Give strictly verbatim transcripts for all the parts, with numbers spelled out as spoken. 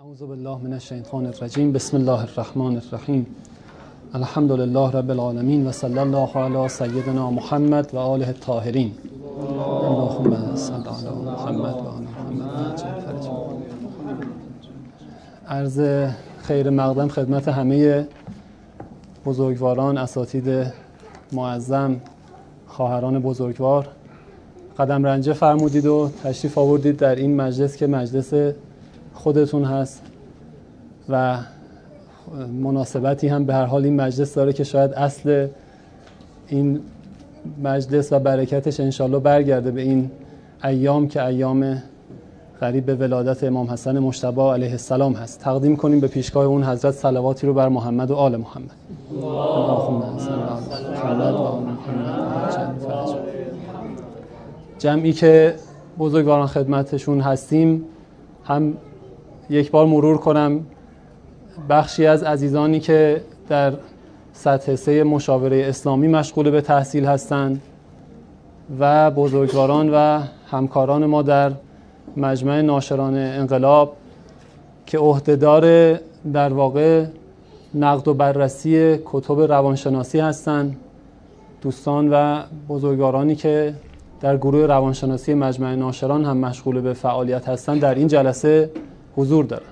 اعوذ بالله من الشیطان الرجیم. بسم الله الرحمن الرحیم. الحمد لله رب العالمین و صلی الله علی سیدنا محمد و آله الطاهرین. اللهم صل علی محمد و آل محمد. عرض خیر مقدم خدمت همه بزرگواران، اساتید معظم، خواهران بزرگوار. قدم رنجه فرمودید و تشریف آوردید در این مجلس که مجلس خودتون هست و مناسبتی هم به هر حال این مجلس داره که شاید اصل این مجلس و برکتش انشالله برگرده به این ایام که ایام قریب به ولادت امام حسن مجتبی علیه السلام هست. تقدیم کنیم به پیشگاه اون حضرت صلواتی رو بر محمد و آل محمد. اللهم صل علی محمد و آل محمد. جمعی که بزرگواران خدمتشون هستیم، هم یک بار مرور کنم بخشی از عزیزانی که در سطح سه مشاوره اسلامی مشغول به تحصیل هستند و بزرگواران و همکاران ما در مجمع ناشران انقلاب که عهدهدار در واقع نقد و بررسی کتب روانشناسی هستند، دوستان و بزرگوارانی که در گروه روانشناسی مجمع ناشران هم مشغول به فعالیت هستند در این جلسه حضور دارن.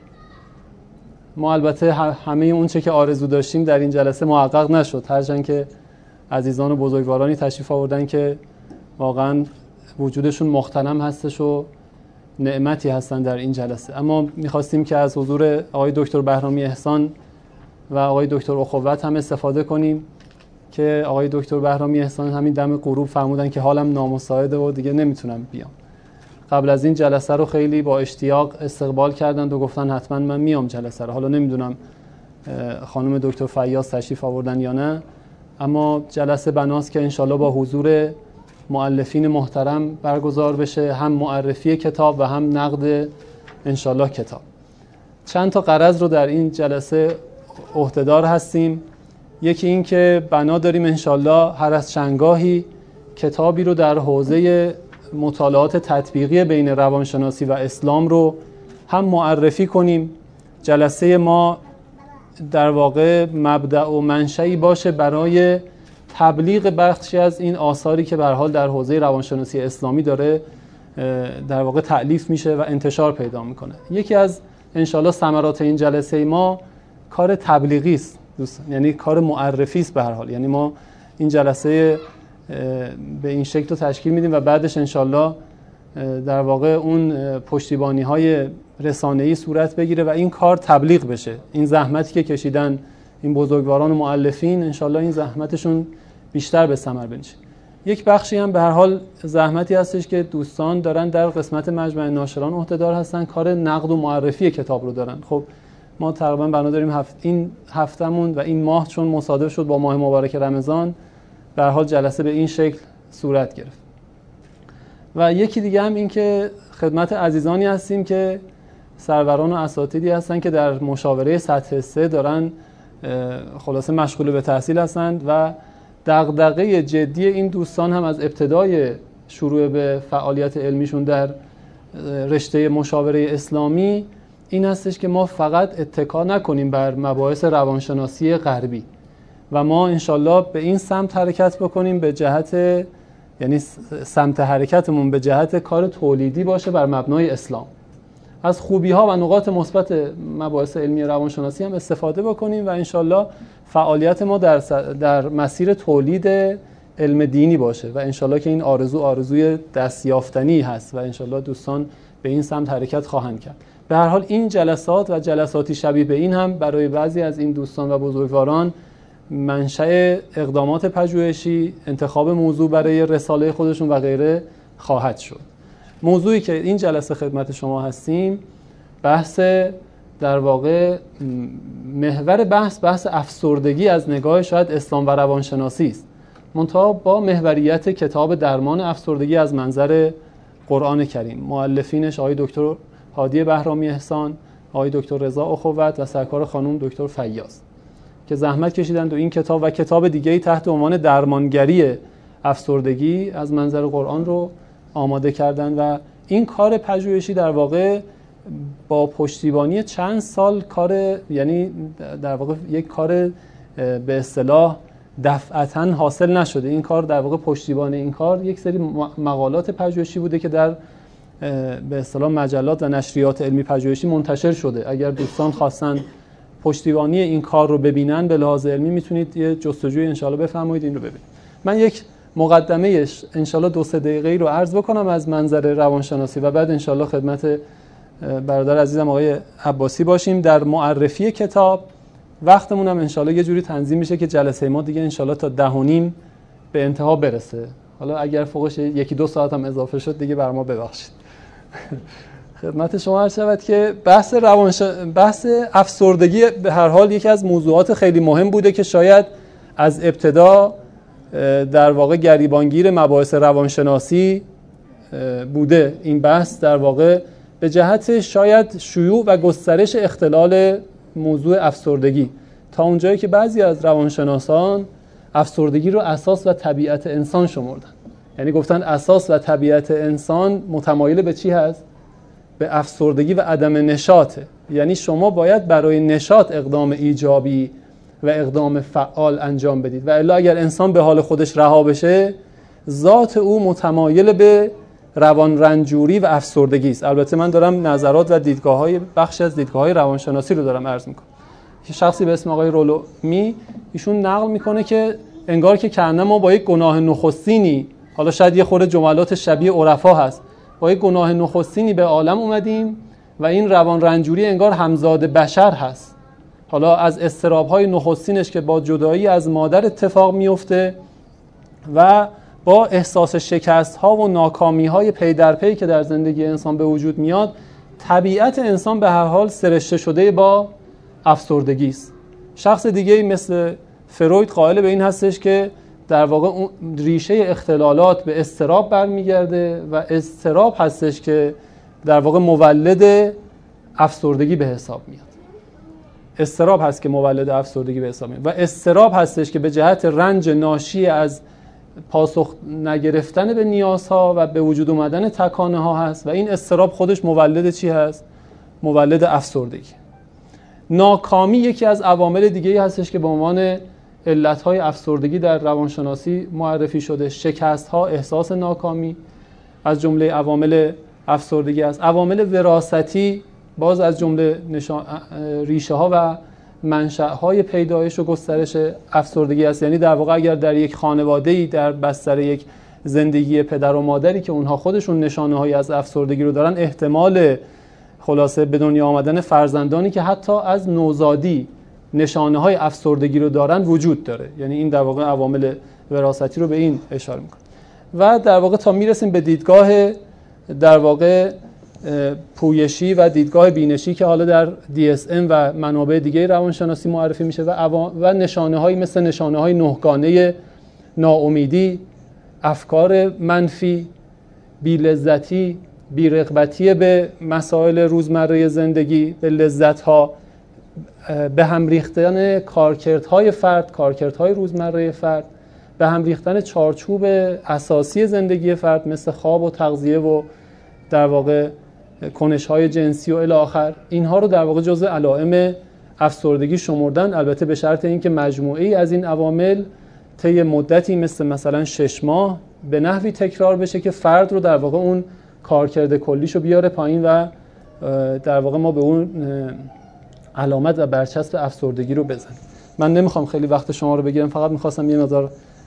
ما البته همه اون چه که آرزو داشتیم در این جلسه محقق نشد، هرچند که عزیزان و بزرگوارانی تشریف آوردن که واقعا وجودشون مغتنم هستش و نعمتی هستن در این جلسه. اما میخواستیم که از حضور آقای دکتر بهرامی احسان و آقای دکتر اخوت هم استفاده کنیم که آقای دکتر بهرامی احسان همین دم غروب فرمودن که حالم نامساعده و دیگه نمیتونم بیام. قبل از این جلسه رو خیلی با اشتیاق استقبال کردند و گفتن حتما من میام جلسه رو. حالا نمیدونم خانم دکتر فیاض تشریف آوردن یا نه، اما جلسه بناست که انشالله با حضور مؤلفین محترم برگزار بشه، هم معرفی کتاب و هم نقد انشالله کتاب. چند تا غرض رو در این جلسه عهدهدار هستیم. یکی این که بنا داریم انشالله هر از چندگاهی کتابی رو در حوزه مطالعات تطبیقی بین روانشناسی و اسلام رو هم معرفی کنیم. جلسه ما در واقع مبدأ و منشأی باشه برای تبلیغ بخشی از این آثاری که به هر حال در حوزه روانشناسی اسلامی داره در واقع تألیف میشه و انتشار پیدا میکنه. یکی از انشالله ثمرات این جلسه ما کار تبلیغی است دوستان، یعنی کار معرفی است به هر حال. یعنی ما این جلسه به این شکل رو تشکیل میدیم و بعدش انشالله در واقع اون پشتیبانی های رسانه‌ای صورت بگیره و این کار تبلیغ بشه. این زحمتی که کشیدن این بزرگواران و مؤلفین، انشالله این زحمتشون بیشتر به ثمر بنشه. یک بخشی هم به هر حال زحمتی هستش که دوستان دارن در قسمت مجمع ناشران عهدهدار هستن، کار نقد و معرفی کتاب رو دارن. خب ما تقریبا بنا داریم هفت این هفتمون و این ماه چون مصادف شد با ماه مبارک رمضان، به هر حال جلسه به این شکل صورت گرفت. و یکی دیگه هم این که خدمت عزیزانی هستیم که سروران و اساتیدی هستن که در مشاوره سطح سه دارن خلاصه مشغول به تحصیل هستند و دغدغه جدی این دوستان هم از ابتدای شروع به فعالیت علمیشون در رشته مشاوره اسلامی این هستش که ما فقط اتکا نکنیم بر مباحث روانشناسی غربی و ما انشالله به این سمت حرکت بکنیم، به جهت یعنی سمت حرکتمون به جهت کار تولیدی باشه بر مبنای اسلام. از خوبی ها و نقاط مثبت مباحث علمی روانشناسی هم استفاده بکنیم و انشالله فعالیت ما در در مسیر تولید علم دینی باشه و انشالله که این آرزو آرزوی دستیافتنی هست و انشالله دوستان به این سمت حرکت خواهند کرد. به هر حال این جلسات و جلساتی شبیه به این هم برای بعضی از این دوستان و بزرگواران منشأ اقدامات پژوهشی، انتخاب موضوع برای رساله خودشون و غیره خواهد شد. موضوعی که این جلسه خدمت شما هستیم بحث در واقع محور بحث بحث افسردگی از نگاه شاید اسلام و روانشناسی است، منتها با محوریت کتاب درمان افسردگی از منظر قرآن کریم. مؤلفینش آقای دکتر هادی بهرامی احسان، آقای دکتر رضا اخوت و سرکار خانم دکتر فیاض که زحمت کشیدند و این کتاب و کتاب دیگه‌ای تحت عنوان درمانگری افسردگی از منظر قرآن رو آماده کردن و این کار پژوهشی در واقع با پشتیبانی چند سال کار، یعنی در واقع یک کار به اصطلاح دفعتاً حاصل نشده. این کار در واقع پشتیبانی این کار یک سری مقالات پژوهشی بوده که در به اصطلاح مجلات و نشریات علمی پژوهشی منتشر شده. اگر دوستان خواستن پشتیبانی این کار رو ببینن به لحاظ علمی میتونید یه جستجوی انشالله بفرمایید این رو ببینید. من یک مقدمه‌اش انشالله دو سه دقیقه‌ای رو عرض بکنم از منظر روانشناسی و بعد انشالله خدمت برادر عزیزم آقای عباسی باشیم در معرفی کتاب. وقتمون هم انشالله یه جوری تنظیم میشه که جلسه ما دیگه انشالله تا ده و نیم به انتها برسه. حالا اگر فوقش یکی دو ساعت هم اضافه شد دیگه بر ما ببخشید. خدمت شما عرض شود که بحث روانش... بحث افسردگی به هر حال یکی از موضوعات خیلی مهم بوده که شاید از ابتدا در واقع گریبانگیر مباحث روانشناسی بوده. این بحث در واقع به جهت شاید شیوع و گسترش اختلال موضوع افسردگی تا اونجایی که بعضی از روانشناسان افسردگی رو اساس و طبیعت انسان شمردن. یعنی گفتن اساس و طبیعت انسان متمایل به چی هست؟ به افسردگی و عدم نشاطه. یعنی شما باید برای نشاط اقدام ایجابی و اقدام فعال انجام بدید و الا اگر انسان به حال خودش رها بشه ذات او متمایل به روان رنجوری و افسردگی است. البته من دارم نظرات و دیدگاه‌های بخش از دیدگاه‌های روانشناسی رو دارم عرض می‌کنم. یه شخصی به اسم آقای رولومی ایشون نقل می‌کنه که انگار که کأنما ما با یک گناه نخستینی، حالا شاید یه خورده جملات شبیه عرفا هست، با یک گناه نخستینی به عالم اومدیم و این روان رنجوری انگار همزاد بشر هست. حالا از اضطراب‌های نخستینش که با جدایی از مادر اتفاق میفته و با احساس شکست‌ها و ناکامی‌های پی در پی که در زندگی انسان به وجود میاد، طبیعت انسان به هر حال سرشته شده با افسردگی است. شخص دیگه‌ای مثل فروید قائل به این هستش که در واقع اون ریشه اختلالات به اضطراب برمیگرده و اضطراب هستش که در واقع مولد افسردگی به حساب میاد. اضطراب هست که مولد افسردگی به حساب میاد و اضطراب هستش که به جهت رنج ناشی از پاسخ نگرفتن به نیازها و به وجود اومدن تکانه ها هست و این اضطراب خودش مولد چی هست؟ مولد افسردگی. ناکامی یکی از عوامل دیگه‌ای هستش که به عنوان علت‌های افسردگی در روانشناسی معرفی شده. شکست‌ها، احساس ناکامی از جمله عوامل افسردگی است. عوامل وراثتی باز از جمله نشان... ریشه ها و منشأهای پیدایش و گسترش افسردگی است. یعنی در واقع اگر در یک خانواده‌ای در بستر یک زندگی پدر و مادری که اونها خودشون نشانه‌هایی از افسردگی رو دارن، احتمال خلاصه به دنیا آمدن فرزندانی که حتی از نوزادی نشانه‌های افسردگی رو دارن وجود داره. یعنی این در واقع عوامل وراثتی رو به این اشاره می‌کنه. و در واقع تا میرسیم به دیدگاه در واقع پویشی و دیدگاه بینشی که حالا در دی اس ام و منابع دیگه روانشناسی معرفی میشه و و نشانه‌هایی مثل نشانه‌های نهگانه ناامیدی، افکار منفی، بی‌لذتی، بی‌رغبتی به مسائل روزمره زندگی، به لذت‌ها، به هم ریختن کارکردهای فرد، کارکردهای روزمره فرد، به هم ریختن چارچوب اساسی زندگی فرد مثل خواب و تغذیه و در واقع کنش‌های جنسی و الی آخر، اینها رو در واقع جزء علائم افسردگی شمردن. البته به شرط اینکه مجموعه‌ای از این عوامل طی مدتی مثل مثلا شش ماه به نحوی تکرار بشه که فرد رو در واقع اون کارکرد کلیشو بیاره پایین و در واقع ما به اون علامت و برچسب افسردگی رو بزنیم. من نمیخوام خیلی وقت شما رو بگیرم، فقط میخواستم یه مقدار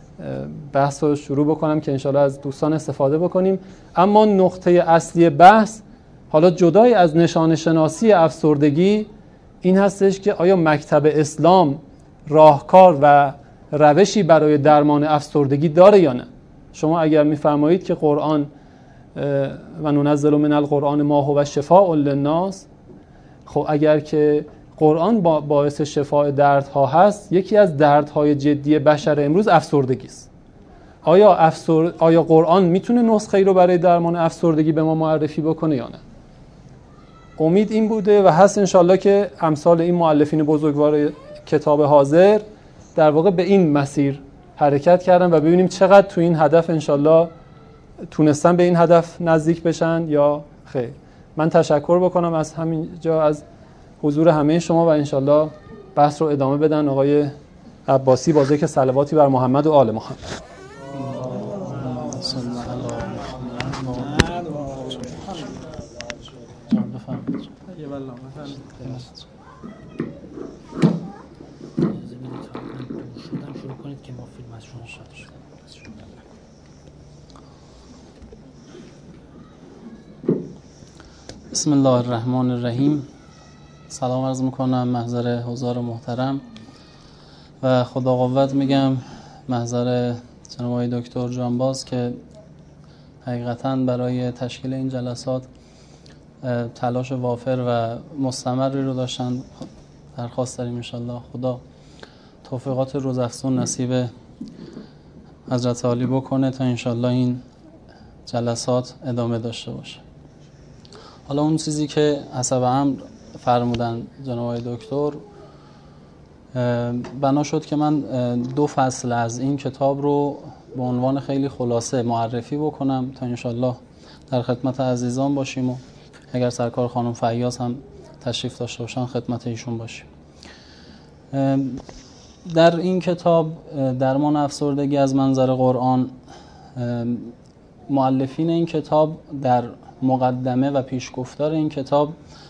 بحث رو شروع بکنم که انشالله از دوستان استفاده بکنیم. اما نقطه اصلی بحث حالا جدای از نشان شناسی افسردگی این هستش که آیا مکتب اسلام راهکار و روشی برای درمان افسردگی داره یا نه؟ شما اگر میفرمایید که قرآن و ننزل من القرآن ما هو شفاء للناس، خب اگر که قرآن باعث شفاء دردها هست، یکی از دردهای جدی بشر امروز افسردگی است. آیا افسر... آیا قرآن میتونه نسخه‌ای رو برای درمان افسردگی به ما معرفی بکنه یا نه؟ امید این بوده و هست انشالله که امثال این مؤلفین بزرگوار کتاب حاضر در واقع به این مسیر حرکت کردن و ببینیم چقدر تو این هدف انشالله تونستن به این هدف نزدیک بشن یا خیر. من تشکر بکنم از همینجا از حضور همه شما و انشالله بحث رو ادامه بدن آقای عباسی با ذکر صلواتی بر محمد و آل محمد. بسم الله الرحمن الرحیم. سلام عرض میکنم محضر حضار محترم و خدا قوت میگم محضر جناب آقای دکتر جانباز که حقیقتاً برای تشکیل این جلسات تلاش وافر و مستمری رو داشتن. درخواست داریم انشالله خدا توفیقات روزافزون نصیب حضرت عالی بکنه تا انشالله این جلسات ادامه داشته باشه. حالا اون چیزی که حسب امر فرمودن جناب آقای دکتر، بنا شد که من دو فصل از این کتاب رو به عنوان خیلی خلاصه معرفی بکنم تا انشالله در خدمت عزیزان باشیم و اگر سرکار خانم فیاض هم تشریف داشته باشن خدمت ایشون باشیم. در این کتاب درمان افسردگی از منظر قرآن، مؤلفین این کتاب در مقدمه و پیشگفتار این کتاب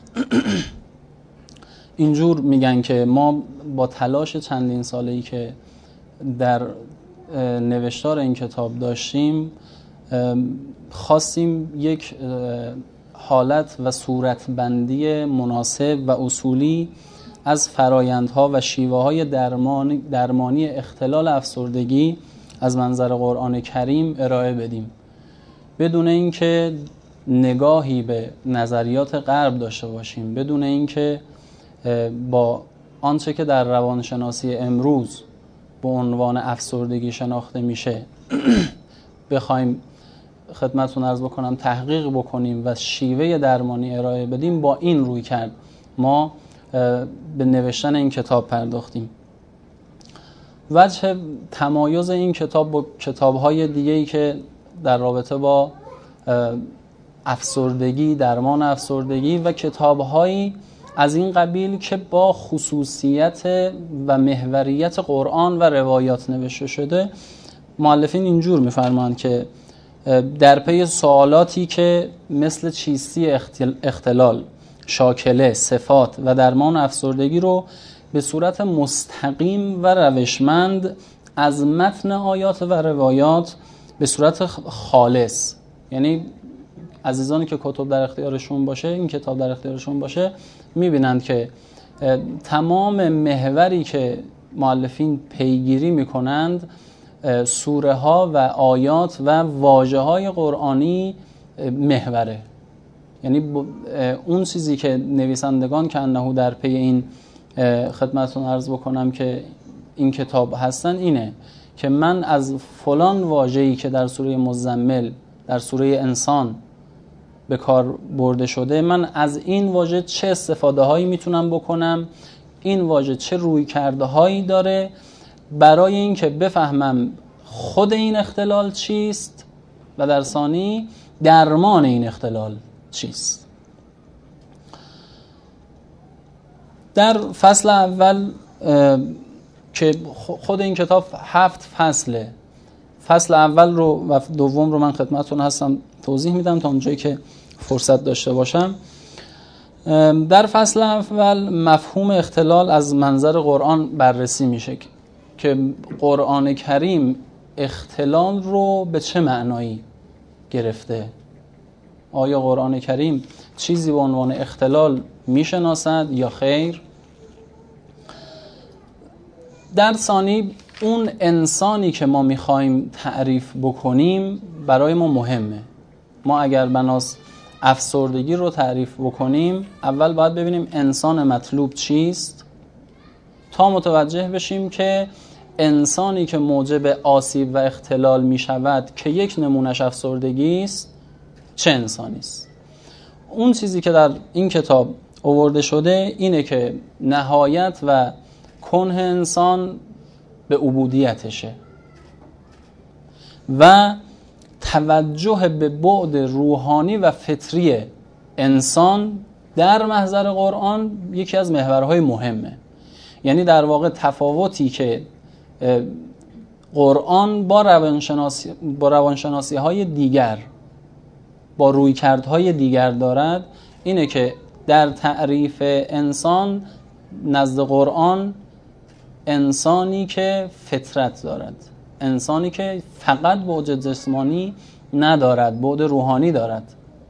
اینجور میگن که ما با تلاش چندین ساله‌ای که در نوشتار این کتاب داشتیم خواستیم یک حالت و صورتبندی مناسب و اصولی از فرایندها و شیوه‌های درمانی, درمانی اختلال افسردگی از منظر قرآن کریم ارائه بدیم، بدون اینکه نگاهی به نظریات غرب داشته باشیم، بدون اینکه با آنچه که در روانشناسی امروز به عنوان افسردگی شناخته میشه بخوایم خدمتتون عرض بکنم تحقیق بکنیم و شیوه درمانی ارائه بدیم. با این روی کرد ما به نوشتن این کتاب پرداختیم. وجه تمایز این کتاب با کتاب‌های دیگه‌ای که در رابطه با افسردگی، درمان افسردگی و کتاب‌هایی از این قبیل که با خصوصیت و محوریت قرآن و روایات نوشته شده، مؤلفین اینجور می‌فرمایند که در پی سوالاتی که مثل چیستی اختلال، شاکله، صفات و درمان افسردگی رو به صورت مستقیم و روشمند از متن آیات و روایات به صورت خالص، یعنی عزیزانی که کتب در اختیارشون باشه، این کتاب در اختیارشون باشه، میبینند که تمام محوری که مؤلفین پیگیری میکنند سوره ها و آیات و واژه های قرآنی محوره. یعنی اون چیزی که نویسندگان که انه در پی این خدمتتون عرض بکنم که این کتاب هستن اینه که من از فلان واژه‌ای که در سوره مزمل، در سوره انسان به کار برده شده، من از این واژه چه استفاده هایی میتونم بکنم، این واژه چه روی کرده هایی داره برای این که بفهمم خود این اختلال چیست و در ثانی درمان این اختلال چیست. در فصل اول که خود این کتاب هفت فصله، فصل اول رو و دوم رو من خدمتتون هستم توضیح میدم تا اونجایی که فرصت داشته باشم. در فصل اول مفهوم اختلال از منظر قرآن بررسی میشه که قرآن کریم اختلال رو به چه معنایی گرفته. آیا قرآن کریم چیزی به عنوان اختلال میشناسد یا خیر؟ در ثانی اون انسانی که ما میخوایم تعریف بکنیم برای ما مهمه. ما اگر بناس افسردگی رو تعریف بکنیم اول باید ببینیم انسان مطلوب چیست تا متوجه بشیم که انسانی که موجب آسیب و اختلال میشود که یک نمونش افسردگی است چه انسانی است. اون چیزی که در این کتاب آورده شده اینه که نهایت و کنه انسان به عبودیتشه و توجه به بعد روحانی و فطری انسان در محضر قرآن یکی از محورهای مهمه. یعنی در واقع تفاوتی که قرآن با روانشناسی با روانشناسی های دیگر، با رویکردهای دیگر دارد اینه که در تعریف انسان نزد قرآن انسانی که فطرت دارد، انسانی که فقط بعد جسمانی ندارد، بعد روحانی دارد.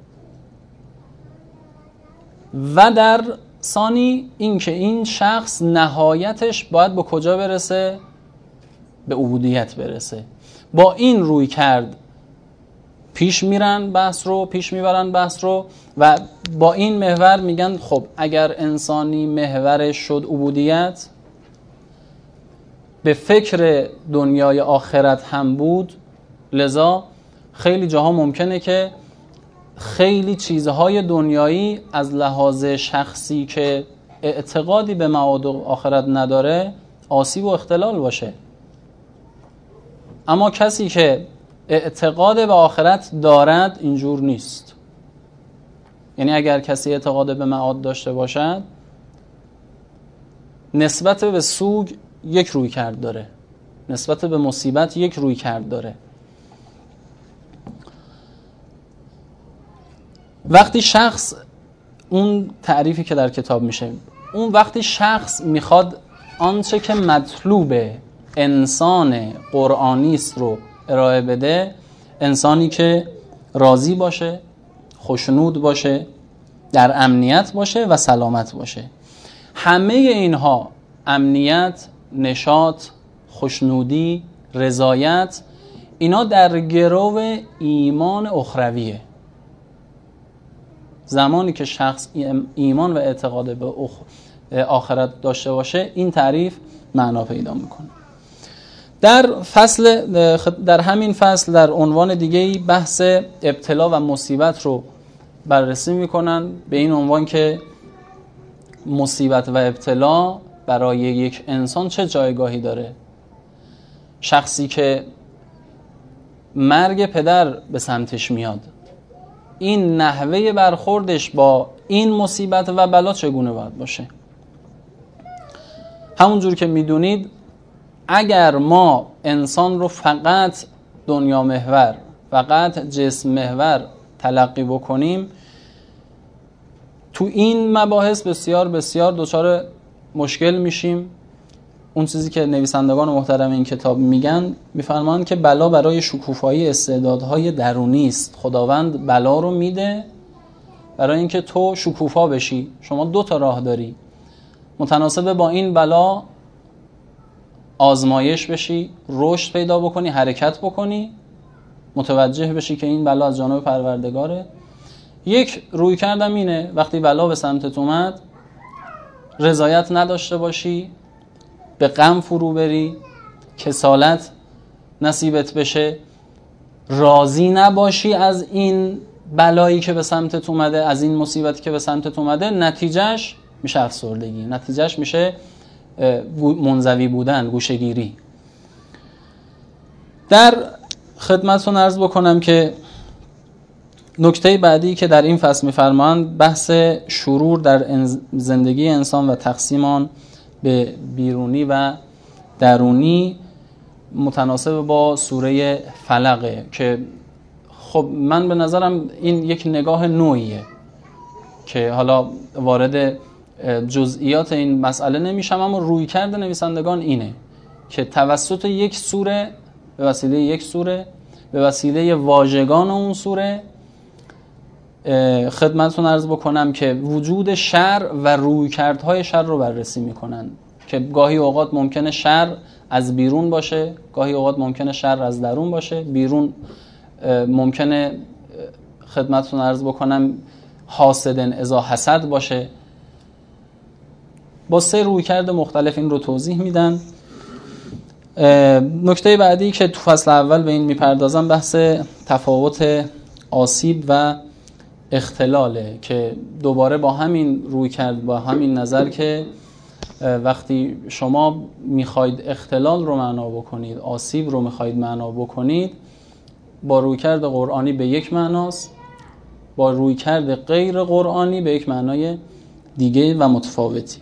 و در ثانی این که این شخص نهایتش باید به کجا برسه؟ به عبودیت برسه. با این روی کرد پیش میرن بحث رو، پیش میبرن بحث رو و با این محور میگن خب اگر انسانی محورش شد عبودیت، به فکر دنیای آخرت هم بود، لذا خیلی جاها ممکنه که خیلی چیزهای دنیایی از لحاظ شخصی که اعتقادی به معاد آخرت نداره آسیب و اختلال باشه. اما کسی که اعتقاد به آخرت دارد اینجور نیست. یعنی اگر کسی اعتقاد به معاد داشته باشد، نسبت به سوگ یک روی کرد داره، نسبت به مصیبت یک روی کرد داره. وقتی شخص، اون تعریفی که در کتاب میشه، اون وقتی شخص میخواد آنچه که مطلوب انسان قرآنی است رو ارائه بده، انسانی که راضی باشه، خوشنود باشه، در امنیت باشه و سلامت باشه. همه اینها، امنیت، نشاط، خوشنودی، رضایت، اینا در گرو ایمان اخرویه. زمانی که شخص ایمان و اعتقاد به آخرت داشته باشه این تعریف معنا پیدا میکنه. در فصل در همین فصل در عنوان دیگه‌ای بحث ابتلا و مصیبت رو بررسی میکنن، به این عنوان که مصیبت و ابتلا برای یک انسان چه جایگاهی داره. شخصی که مرگ پدر به سمتش میاد، این نحوه برخوردش با این مصیبت و بلا چگونه باید باشه؟ همونجور که میدونید اگر ما انسان رو فقط دنیا محور، فقط جسم محور تلقی بکنیم، تو این مباحث بسیار بسیار دچار مشکل میشیم. اون چیزی که نویسندگان محترم این کتاب میگن، میفرمان که بلا برای شکوفایی استعدادهای درونی است. خداوند بلا رو میده برای اینکه تو شکوفا بشی. شما دو تا راه داری، متناسب با این بلا آزمایش بشی، رشد پیدا بکنی، حرکت بکنی، متوجه بشی که این بلا از جانب پروردگاره. یک روی کردم اینه وقتی بلا به سمتت اومد رضایت نداشته باشی، به غم فرو بری، کسالت نصیبت بشه، راضی نباشی از این بلایی که به سمتت اومده، از این مصیبتی که به سمتت اومده، نتیجهش میشه افسردگی، نتیجهش میشه منزوی بودن، گوشه‌گیری. در خدمتتون عرض بکنم که نکته بعدی که در این فصل می‌فرمایند بحث شرور در زندگی انسان و تقسیم آن به بیرونی و درونی متناسب با سوره فلقه، که خب من به نظرم این یک نگاه نوعیه که حالا وارد جزئیات این مسئله نمیشم، اما روی کرده نویسندگان اینه که توسط یک سوره، به وسیله یک سوره، به وسیله واژگان اون سوره خدمتتون عرض بکنم که وجود شر و رویکردهای شر رو بررسی میکنن که گاهی اوقات ممکنه شر از بیرون باشه، گاهی اوقات ممکنه شر از درون باشه. بیرون ممکنه خدمتتون عرض بکنم حاسدن اذا حسد باشه. با سه رویکرد مختلف این رو توضیح میدن. نکته بعدی که تو فصل اول به این میپردازم بحث تفاوت آسیب و اختلاله که دوباره با همین رویکرد، با همین نظر که وقتی شما میخواید اختلال رو معنا بکنید، آسیب رو میخواید معنا بکنید، با رویکرد قرآنی به یک معناست، با رویکرد غیر قرآنی به یک معنای دیگه و متفاوتی.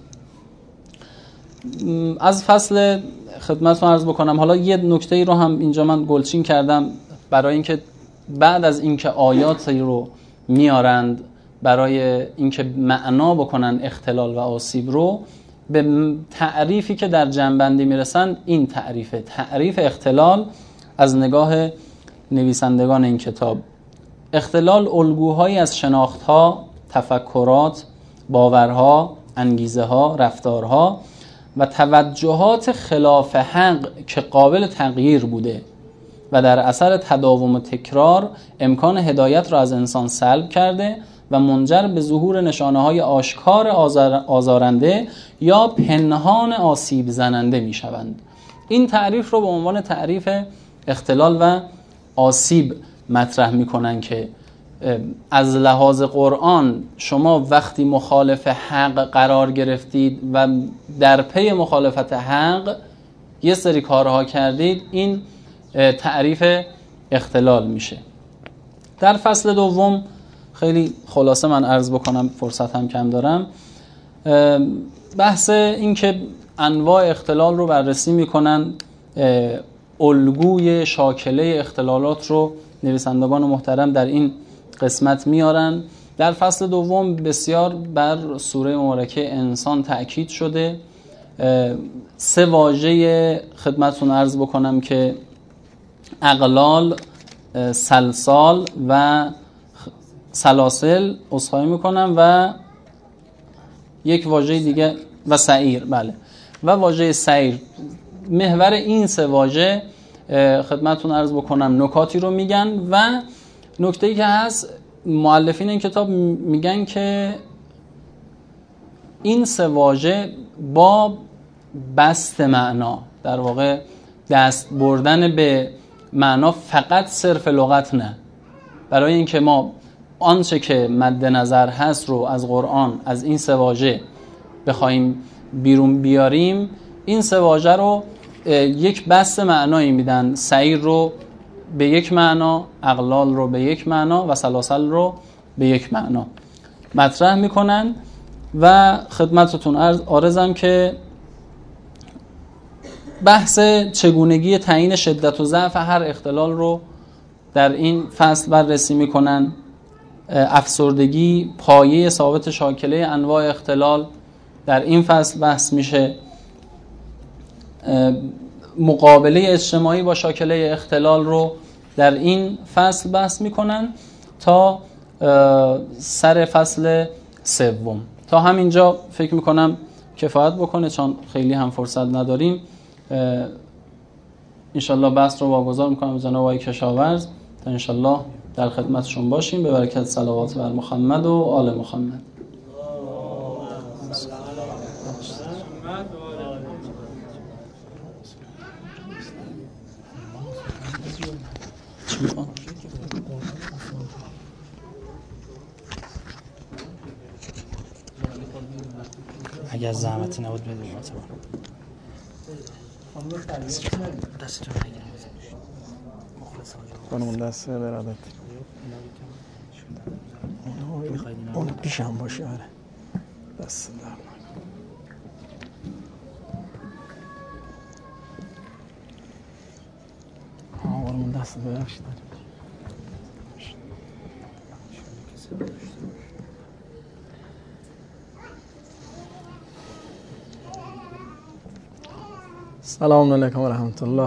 از فصل خدمتتون عرض بکنم، حالا یه نکته‌ای رو هم اینجا من گلچین کردم برای اینکه بعد از اینکه آیاتی رو میارند برای اینکه معنا بکنن اختلال و آسیب رو، به تعریفی که در جنبندی میرسن این تعریفه، تعریف اختلال از نگاه نویسندگان این کتاب. اختلال الگوهایی از شناختها، تفکرات، باورها، انگیزه‌ها، رفتارها و توجهات خلاف حق که قابل تغییر بوده و در اثر تداوم و تکرار امکان هدایت را از انسان سلب کرده و منجر به ظهور نشانه‌های آشکار آزار آزارنده یا پنهان آسیب زننده می‌شوند. این تعریف رو به عنوان تعریف اختلال و آسیب مطرح می‌کنن که از لحاظ قرآن شما وقتی مخالف حق قرار گرفتید و در پی مخالفت حق یه سری کارها کردید، این تعریف اختلال میشه. در فصل دوم خیلی خلاصه من عرض بکنم، فرصت هم کم دارم، بحث این که انواع اختلال رو بررسی میکنن، الگوی شاکله اختلالات رو نویسندگان محترم در این قسمت میارن. در فصل دوم بسیار بر سوره مبارکه انسان تأکید شده. سه واژه خدمتتون عرض بکنم که اغلال، سلسال و سلاسل، عذرخواهی میکنم، و یک واژه دیگه و سعیر، بله، و واژه سعیر. محور این سه واژه خدمتتون عرض بکنم نکاتی رو میگن و نکته‌ای که هست، مؤلفین این کتاب میگن که این سه واژه با بست معنا، در واقع دست بردن به معنا فقط صرف لغت نه، برای اینکه ما آنچه که مد نظر هست رو از قرآن از این سه واژه بخوایم بیرون بیاریم، این سه واژه رو یک بست معنایی میدن. سعیر رو به یک معنا، اغلال رو به یک معنا و سلاسل رو به یک معنا مطرح میکنن و خدمتتون عرضم که بحث چگونگی تعیین شدت و ضعف هر اختلال رو در این فصل بررسی میکنن. افسردگی پایه ثابت شاکله انواع اختلال در این فصل بحث میشه. مقابله اجتماعی با شاکله اختلال رو در این فصل بحث میکنن تا سر فصل سوم. تا همینجا فکر میکنم کفایت بکنه، چون خیلی هم فرصت نداریم. انشالله بحث رو واگذار میکنم جناب آقای کشاورز تا انشالله در خدمتشون باشیم. به برکت صلوات بر محمد و آل محمد. اگر زحمتی نبود بدید دستتون خانم دست برادت اون پیشم باشه. آره دست در نکنه. آرمون دست ببخشید. السلام علیکم و رحمت الله.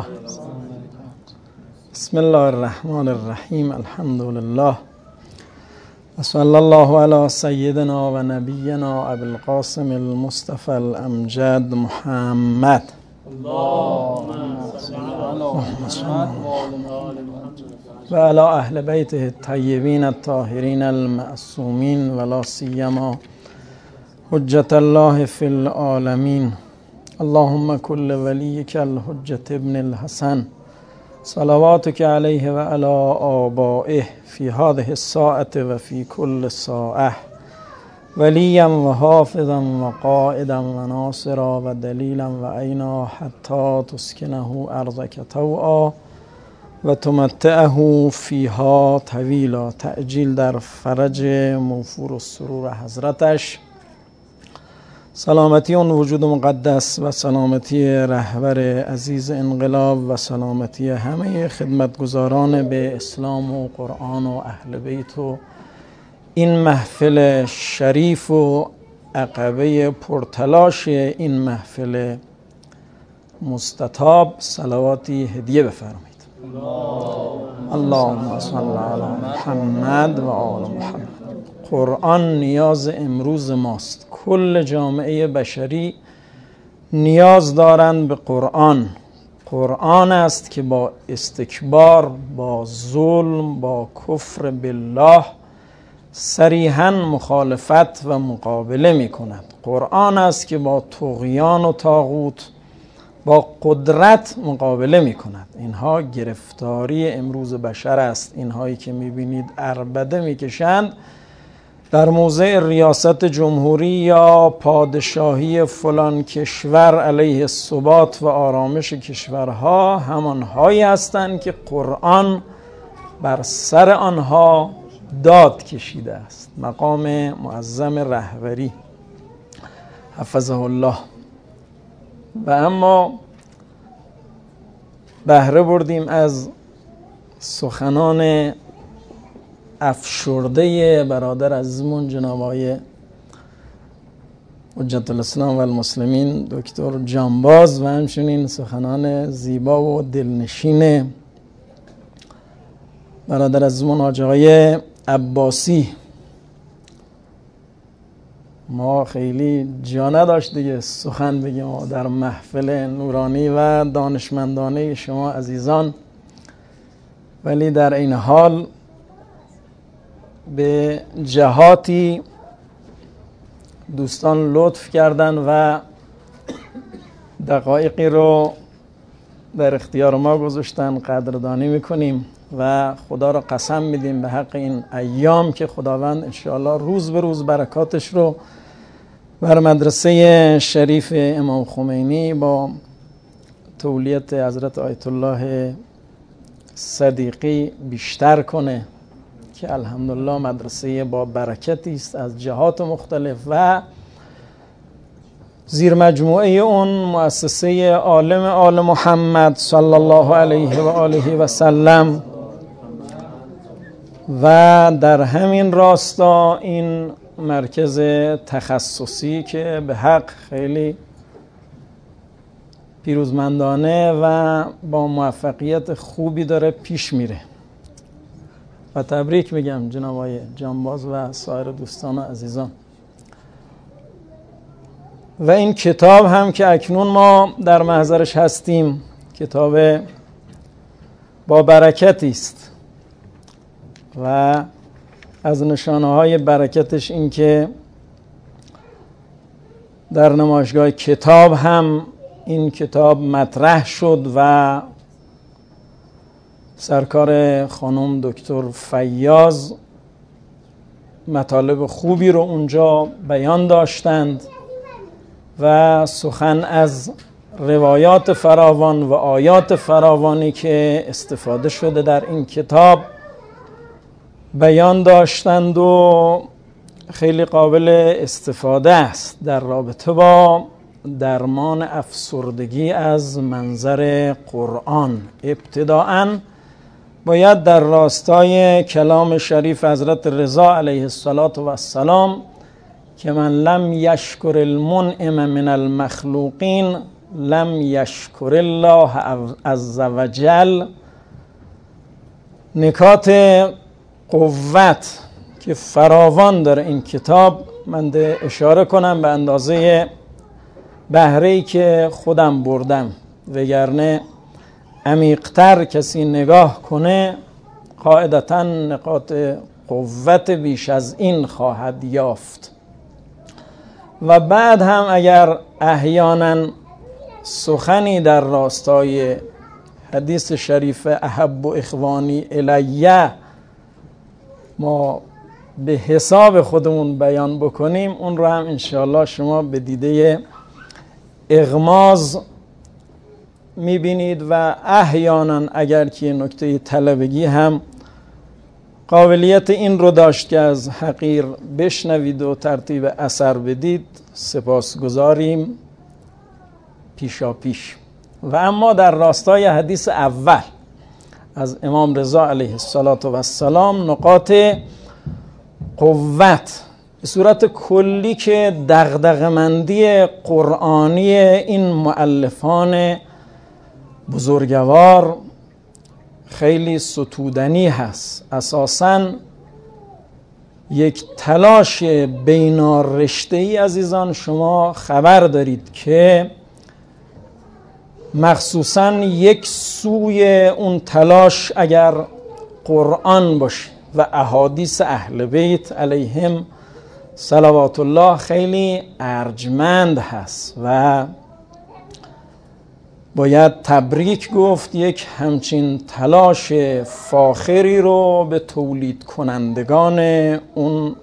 بسم الله الرحمن الرحیم. الحمد لله و صلی الله علی سیدنا و نبینا ابی القاسم المصطفى الامجد محمد. اللهم صل و علی اهل بیته الطیبین الطاهرین المعصومین و لا سیما حجت الله فی العالمین. اللهم كل وليك الحجة ابن الحسن صلواتك عليه وعلى آبائه في هذه الساعة وفي كل ساعة وليا وحافظا وقائدا وناصرا ودليلا وعينا حتى تسكنه أرضك طوعا و تمتعه فیها طویلا. تعجیل در فرج موفور و سرور حضرتش. سلامتی اون وجود مقدس و سلامتی رهبر عزیز انقلاب و سلامتی همه خدمتگزاران به اسلام و قرآن و اهل بیت و این محفل شریف و عقبه پرتلاش این محفل مستطاب صلواتی هدیه بفرمایید. اللهم صل علی محمد و آل محمد. قرآن نیاز امروز ماست. کل جامعه بشری نیاز دارند به قرآن. قرآن است که با استکبار، با ظلم، با کفر بالله صریحاً مخالفت و مقابله می کند. قرآن است که با طغیان و طاغوت با قدرت مقابله می کند. اینها گرفتاری امروز بشر است. اینهایی که می بینید عربده می کشند در موضع ریاست جمهوری یا پادشاهی فلان کشور علیه الثبات و آرامش کشورها، همانهایی هستند که قرآن بر سر آنها داد کشیده است. مقام معظم رهبری حفظه الله. و اما بهره بردیم از سخنان افشرده برادر عزیزمون جناب آقای حجت الاسلام و المسلمین دکتر جانباز و همچنین سخنان زیبا و دلنشین برادر عزیزمون حاج آقای عباسی. ما خیلی جا نداشت دیگه سخن بگیم در محفل نورانی و دانشمندانه شما عزیزان، ولی در این حال به جهاتی دوستان لطف کردن و دقایقی رو در اختیار ما گذاشتن. قدردانی میکنیم و خدا را قسم میدیم به حق این ایام که خداوند انشاءالله روز به روز برکاتش رو بر مدرسه شریف امام خمینی با تولیت حضرت آیت الله صدیقی بیشتر کنه که الحمدلله مدرسه با برکتی است از جهات مختلف و زیر مجموعه اون مؤسسه عالم آل محمد صلی الله علیه و آله و سلم و در همین راستا این مرکز تخصصی که به حق خیلی پیروزمندانه و با موفقیت خوبی داره پیش میره و تبریک میگم جناب آقای جانباز و سایر دوستان و عزیزان. و این کتاب هم که اکنون ما در محضرش هستیم کتاب با برکتی است و از نشانه های برکتش این که در نمایشگاه کتاب هم این کتاب مطرح شد و سرکار خانم دکتر فیاض مطالب خوبی رو اونجا بیان داشتند و سخن از روایات فراوان و آیات فراوانی که استفاده شده در این کتاب بیان داشتند و خیلی قابل استفاده است در رابطه با درمان افسردگی از منظر قرآن. ابتداءً باید در راستای کلام شریف حضرت رضا علیه السلام که من لم یشکر المنعم من المخلوقین لم یشکر الله عز وجل، نکات قوت که فراوان داره این کتاب من اشاره کنم به اندازه بهره‌ای که خودم بردم، وگرنه عمیق‌تر کسی نگاه کنه قاعدتاً نقاط قوت بیش از این خواهد یافت. و بعد هم اگر احیانا سخنی در راستای حدیث شریف احب اخوانی الیه ما به حساب خودمون بیان بکنیم، اون رو هم انشاءالله شما به دیده اغماز میبینید و احیانا اگر که نکته طلبگی هم قابلیت این رو داشت که از حقیر بشنوید و ترتیب اثر بدید، سپاسگزاریم پیشا پیش. و اما در راستای حدیث اول از امام رضا علیه السلام نقاط قوت به صورت کلی که دغدغه‌مندی قرآنی این مؤلفان بزرگوار خیلی ستودنی هست. اساساً یک تلاش بینارشته‌ای عزیزان شما خبر دارید که مخصوصاً یک سوی اون تلاش اگر قرآن باشه و احادیث اهل بیت علیهم صلوات الله خیلی ارجمند هست و باید تبریک گفت یک همچین تلاش فاخری رو به تولید کنندگان اون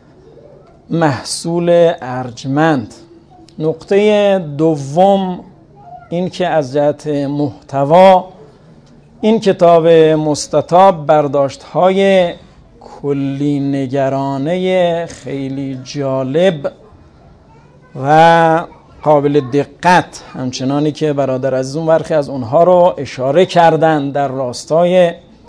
محصول ارجمند. نقطه دوم این که از جهت محتوا این کتاب مستطاب برداشت‌های کلی نگرانه خیلی جالب و قابل دقت، همچنانی که برادر عزیزون برخی از اونها رو اشاره کردن در راستای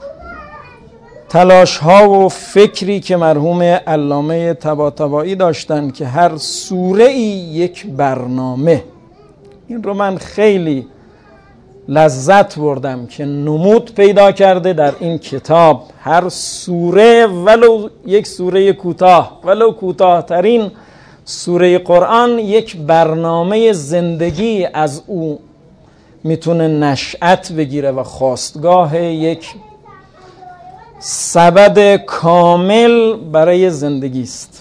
تلاش ها و فکری که مرحوم علامه طباطبایی داشتن که هر سوره ای یک برنامه. این رو من خیلی لذت بردم که نمود پیدا کرده در این کتاب. هر سوره ولو یک سوره کوتاه، ولو کوتاه‌ترین سوره قرآن یک برنامه زندگی از او میتونه نشأت بگیره و خواستگاه یک سبد کامل برای زندگی است.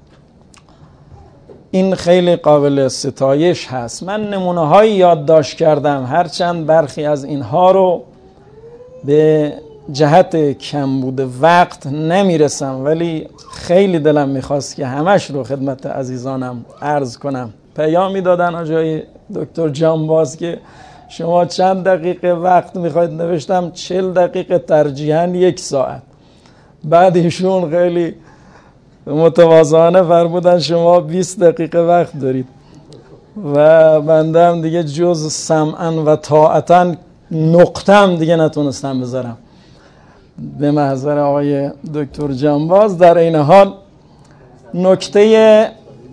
این خیلی قابل ستایش هست. من نمونه هایی یادداشت کردم، هرچند برخی از اینها رو به جهت کمبود وقت نمیرسم، ولی خیلی دلم میخواست که همش رو خدمت عزیزانم عرض کنم. پیامی دادن آجای دکتر جانباز که شما چند دقیقه وقت میخواید، نوشتم چل دقیقه ترجیحاً یک ساعت. بعد ایشون خیلی متواضعانه فرمودن شما بیست دقیقه وقت دارید و بنده هم دیگه جز سمعا و طاعتا نقطم دیگه نتونستم بذارم به محضر آقای دکتر جانباز. در این حال نکته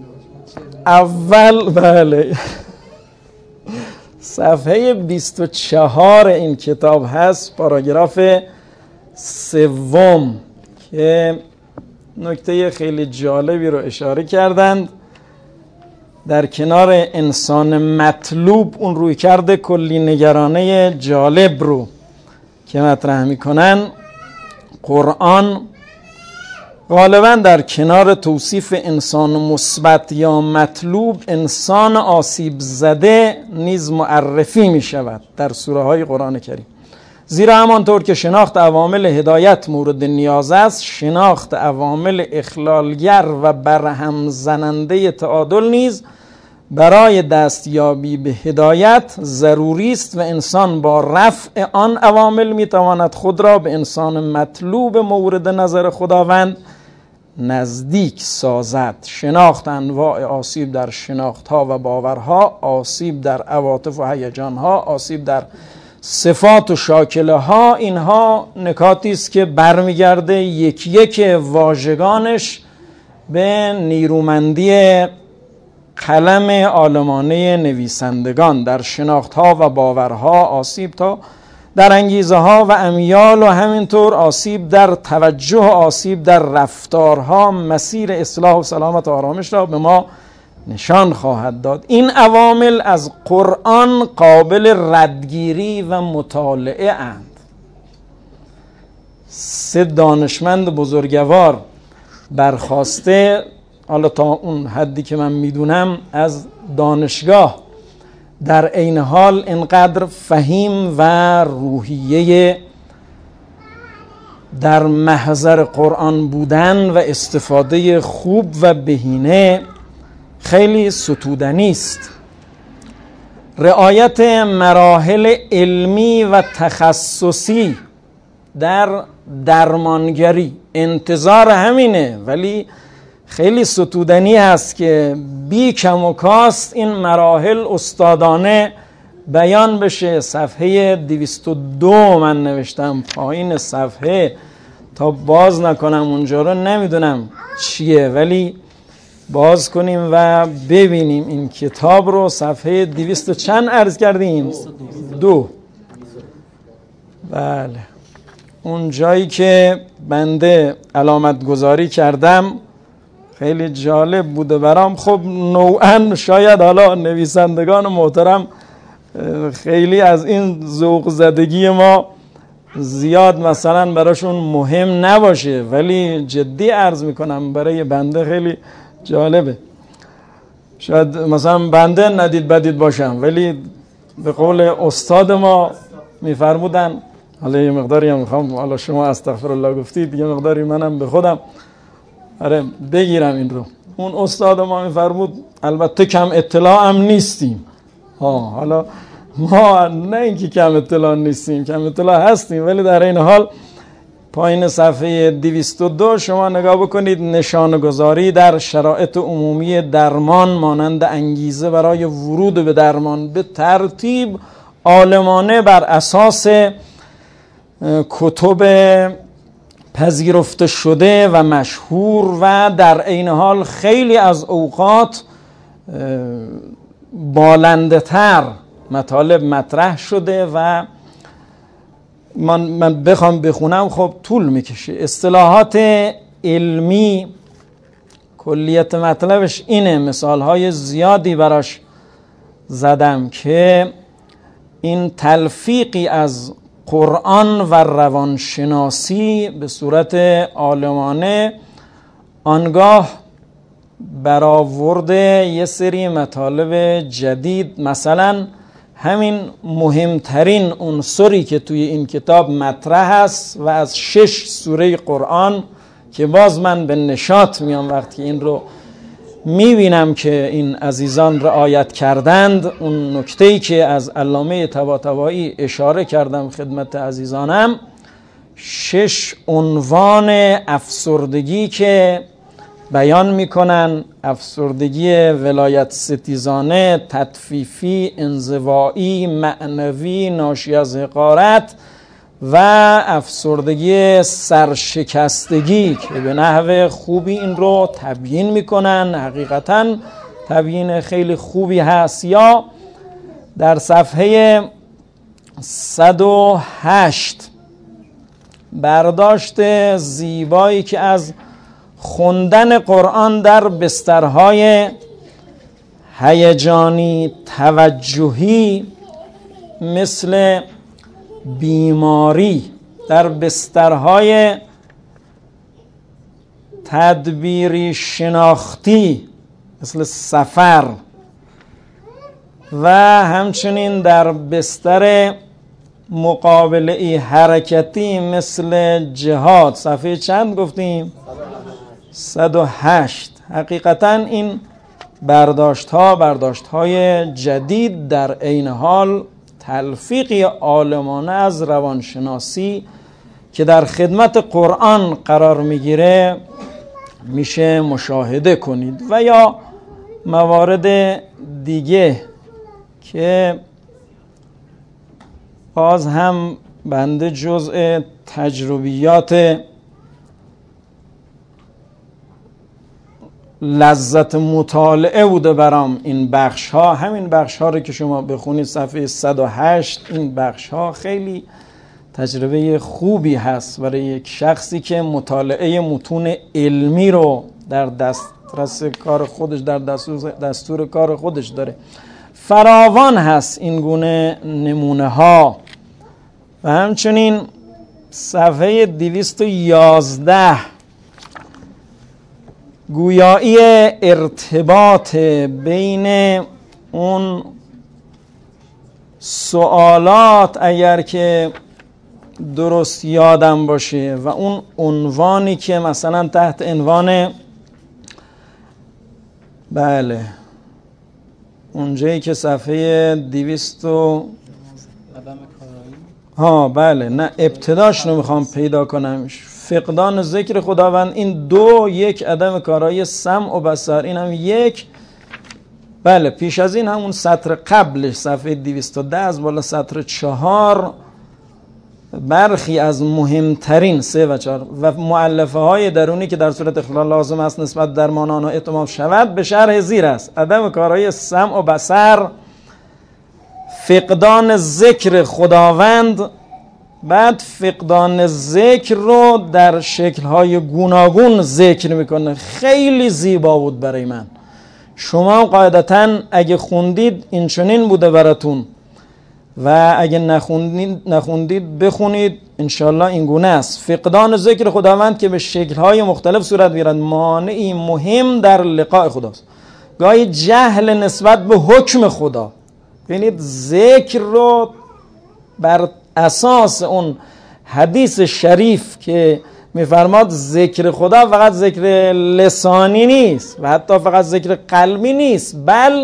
اول بله صفحه بیست و چهار این کتاب هست، پاراگراف سوم، که نکته خیلی جالبی رو اشاره کردند. در کنار انسان مطلوب اون روی کرده کلی نگرانه جالب رو که مطرح میکنن، قرآن غالبا در کنار توصیف انسان مثبت یا مطلوب، انسان آسیب زده نیز معرفی می شود در سوره های قرآن کریم. زیرا همانطور که شناخت عوامل هدایت مورد نیاز است، شناخت عوامل اخلالگر و برهم زننده تعادل نیز برای دستیابی به هدایت ضروری است و انسان با رفع آن عوامل میتواند خود را به انسان مطلوب مورد نظر خداوند نزدیک سازد. شناخت انواع آسیب در شناختها و باورها، آسیب در عواطف و هیجانها، آسیب در صفات و شاکله ها، اینها نکاتی است که برمیگرده یک یک واژگانش به نیرومندی قلم عالمانه نویسندگان. در شناختها و باورها آسیب تا در انگیزه ها و امیال و همینطور آسیب در توجه و آسیب در رفتارها مسیر اصلاح و سلامت و آرامش را به ما نشان خواهد داد. این عوامل از قرآن قابل ردگیری و مطالعه اند. سه دانشمند بزرگوار برخواسته، حالا تا اون حدی که من میدونم از دانشگاه، در عین حال انقدر فهیم و روحیه در محضر قرآن بودن و استفاده خوب و بهینه خیلی ستودنی است. رعایت مراحل علمی و تخصصی در درمانگری. انتظار همینه، ولی خیلی ستودنی هست که بی کم و کاست این مراحل استادانه بیان بشه. صفحه دویست و دو من نوشتم پایین صفحه، تا باز نکنم اونجا رو نمیدونم چیه، ولی باز کنیم و ببینیم این کتاب رو. صفحه دویست چند عرض کردیم؟ دو. بله، اون جایی که بنده علامت گذاری کردم خیلی جالب بوده برام. خب نوعا شاید حالا نویسندگان محترم خیلی از این ذوق زدگی ما زیاد مثلا براشون مهم نباشه، ولی جدی عرض میکنم برای بنده خیلی جالبه. شاید مثلا بنده ندید بدید باشم، ولی به قول استاد ما میفرمودن، حالا یه مقداری هم میخوام، حالا شما استغفرالله گفتید، یه مقداری منم به خودم آره بگیرم این رو. اون استاد ما میفرمود البته کم اطلاع هم نیستیم. ها حالا ما نه اینکه کم اطلاع نیستیم، کم اطلاع هستیم، ولی در این حال پایین صفحه دویست و دو شما نگاه بکنید. نشانه‌گذاری در شرایط عمومی درمان مانند انگیزه برای ورود به درمان به ترتیب عالمانه بر اساس کتب پذیرفته شده و مشهور و در عین حال خیلی از اوقات بالنده‌تر مطالب مطرح شده و من, من بخوام بخونم خب طول میکشه. اصطلاحات علمی کلیت مطلبش اینه، مثالهای زیادی براش زدم که این تلفیقی از قرآن و روانشناسی به صورت عالمانه آنگاه برآورده یه سری مطالب جدید، مثلا همین مهمترین عنصری که توی این کتاب مطرح است و از شش سوره قرآن که باز من به نشاط میام وقتی این رو میبینم که این عزیزان رعایت کردند. اون نکته‌ای که از علامه طباطبایی اشاره کردم خدمت عزیزانم، شش عنوان افسردگی که بیان میکنن: افسردگی ولایت ستیزانه، تطفیفی، انزوایی، معنوی ناشی از حقارت و افسردگی سرشکستگی که به نحو خوبی این رو تبیین میکنن. حقیقتا تبیین خیلی خوبی هست. یا در صفحه صد و هشت برداشت زیبایی که از خوندن قرآن در بسترهای هیجانی توجهی مثل بیماری، در بسترهای تدبیری شناختی مثل سفر و همچنین در بستر مقابله حرکتی مثل جهاد. صفحه چند گفتیم؟ صد و هشت. حقیقتا این برداشت ها برداشت های جدید در عین حال تلفیقی عالمانه از روانشناسی که در خدمت قرآن قرار میگیره میشه مشاهده کنید. و یا موارد دیگه که باز هم بنده جزء تجربیات لذت مطالعه بوده برام این بخش ها. همین بخش ها رو که شما بخونید صفحه صد و هشت، این بخش ها خیلی تجربه خوبی هست برای یک شخصی که مطالعه متون علمی رو در دسترس کار خودش، در دستور, دستور کار خودش داره. فراوان هست این گونه نمونه ها. و همچنین صفحه دویست و یازده گویایی ارتباط بین اون سوالات، اگر که درست یادم باشه، و اون عنوانی که مثلا تحت عنوان بله اونجایی که صفحه دویست و ها بله نه ابتداش رو میخوام پیدا کنم. فقدان ذکر خداوند، این دو، یک عدم کارایی سمع و بصر، این هم یک. بله پیش از این همون سطر قبلش صفحه دویست و ده از بالا سطر چهار برخی از مهمترین سه و چهار و مؤلفه های درونی که در صورت اخلال لازم است نسبت درمان آنها اتمام شود به شرح زیر است: عدم کارایی سمع و بصر، فقدان ذکر خداوند. بعد فقدان ذکر رو در شکل‌های گوناگون ذکر میکنه. خیلی زیبا بود برای من. شما قاعدتاً اگه خوندید این چنین بوده براتون و اگه نخوندید, نخوندید بخونید انشالله این گونه است. فقدان ذکر خداوند که به شکل‌های مختلف صورت می‌گیرد مانعی مهم در لقاء خداست. گاهی جهل نسبت به حکم خدا. ببینید ذکر رو بر اساس اون حدیث شریف که میفرماد ذکر خدا فقط ذکر لسانی نیست و حتی فقط ذکر قلبی نیست، بل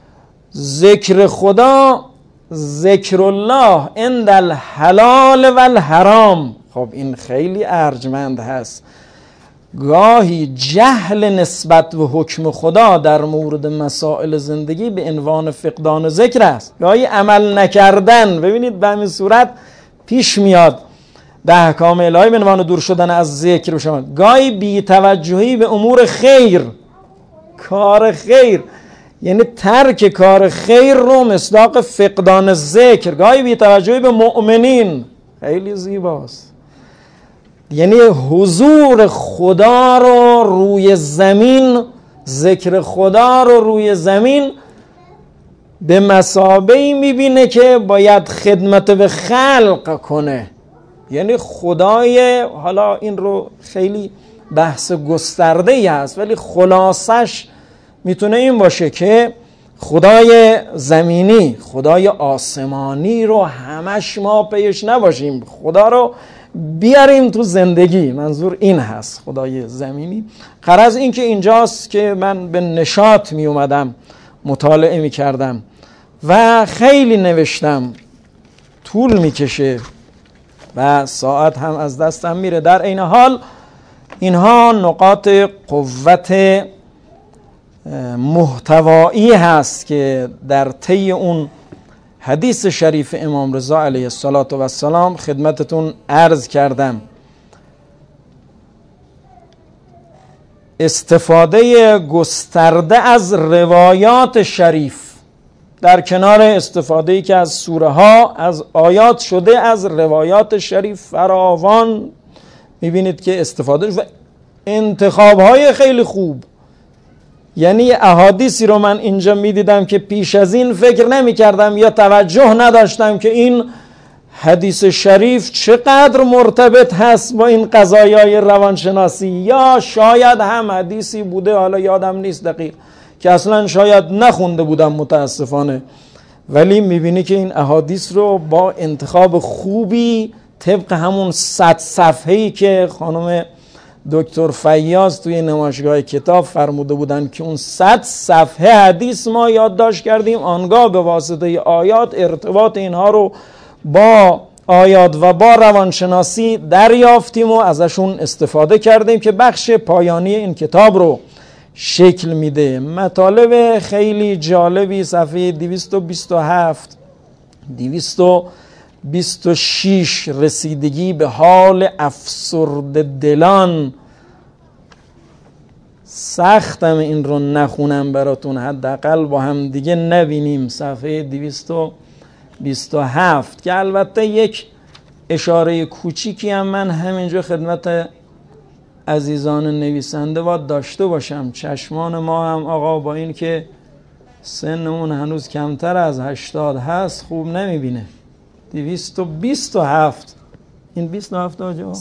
ذکر خدا ذکر الله عند الحلال و الحرام. خب این خیلی ارجمند هست. گاهی جهل نسبت به حکم خدا در مورد مسائل زندگی به عنوان فقدان ذکر است. گاهی عمل نکردن، ببینید به همین صورت پیش میاد به احکام الهی به عنوان دور شدن از ذکر بشم. گاهی بی توجهی به امور خیر، کار خیر، یعنی ترک کار خیر رو مصداق فقدان ذکر. گاهی بی توجهی به مؤمنین، خیلی زیباست. یعنی حضور خدا رو روی زمین، ذکر خدا رو روی زمین به مثابه‌ای میبینه که باید خدمت به خلق کنه. یعنی خدای، حالا این رو خیلی بحث گسترده‌ای هست ولی خلاصش میتونه این باشه که خدای زمینی، خدای آسمانی رو همش ما پیش نباشیم، خدا رو بیاریم تو زندگی. منظور این هست خدای زمینی. غرض این که اینجاست که من به نشاط می اومدم مطالعه می کردم و خیلی نوشتم، طول می کشه و ساعت هم از دستم میره. در این حال اینها نقاط قوت محتوایی هست که در طی اون حدیث شریف امام رضا علیه السلام خدمتتون عرض کردم. استفاده گسترده از روایات شریف در کنار استفاده‌ای که از سوره ها، از آیات شده، از روایات شریف فراوان میبینید که استفاده و انتخاب های خیلی خوب. یعنی احادیثی رو من اینجا میدیدم که پیش از این فکر نمی کردم یا توجه نداشتم که این حدیث شریف چقدر مرتبط هست با این قضایای روانشناسی، یا شاید هم حدیثی بوده، حالا یادم نیست دقیق، که اصلا شاید نخونده بودم متاسفانه، ولی میبینی که این احادیث رو با انتخاب خوبی طبق همون صد صفحه‌ای که خانم دکتر فیاض توی نمایشگاه کتاب فرموده بودن که اون صد صفحه حدیث ما یادداشت کردیم، آنگاه به واسطه آیات ارتباط اینها رو با آیات و با روانشناسی دریافتیم و ازشون استفاده کردیم که بخش پایانی این کتاب رو شکل میده. مطالب خیلی جالبی صفحه دویست و بیست و هفت دویست و بیست و شش رسیدگی به حال افسرده دلان. سختم این رو نخونم براتون، حداقل با هم دیگه نبینیم. صفحه دویست و بیست و هفت که البته یک اشاره کوچیکی هم من همینجا خدمت عزیزان نویسنده باید داشته باشم. چشمان ما هم آقا با این که سنمون هنوز کمتر از هشتاد هست خوب نمیبینه. دویست و بیست و هفت این بیست و هفت آجا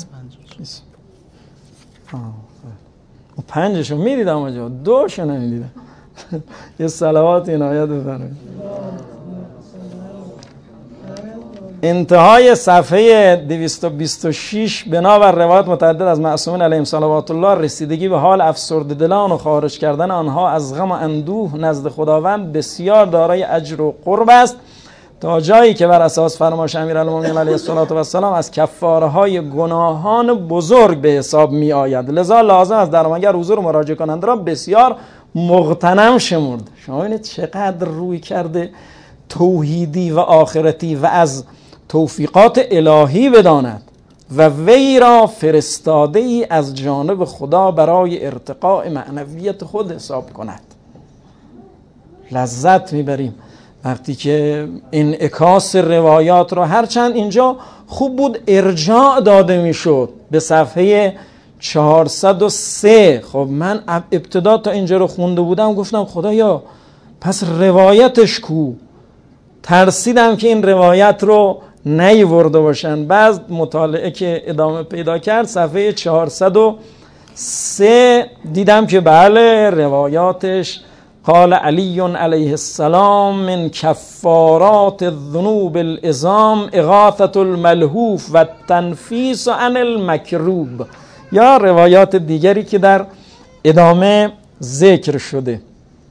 پنجشو میدیدم آجا، دوشو نمیدیدم. یه صلوات این آیات بفرمایید. انتهای صفحه دویست و بیست و شش بنابر روایات متعدد از معصومین علیهم صلوات الله رسیدگی به حال افسرده دلان و خارج کردن آنها از غم و اندوه نزد خداوند بسیار دارای اجر و قرب است، تا جایی که بر اساس فرمایش امیرالمومنین علیه السلام از کفاره های گناهان بزرگ به حساب می آید. لذا لازم است درمانگر حضور مراجعه کننده را بسیار مغتنم شمرد. شما ببینید چقدر روی کرده توحیدی و آخرتی و از توفیقات الهی بداند و وی را فرستاده ای از جانب خدا برای ارتقاء معنویت خود حساب کند. لذت میبریم وقتی که انعکاس روایات را، هرچند اینجا خوب بود ارجاع داده میشد به صفحه چهارصد و سه. خب من ابتدا تا اینجا رو خونده بودم گفتم خدایا پس روایتش کو؟ ترسیدم که این روایت رو نیورده باشن. بعد مطالعه که ادامه پیدا کرد صفحه چهارصد و سه دیدم که بله روایاتش قال علی علیه السلام من کفارات الذنوب العظام اغاثة الملهوف و تنفیس عن المکروب، یا روایات دیگری که در ادامه ذکر شده.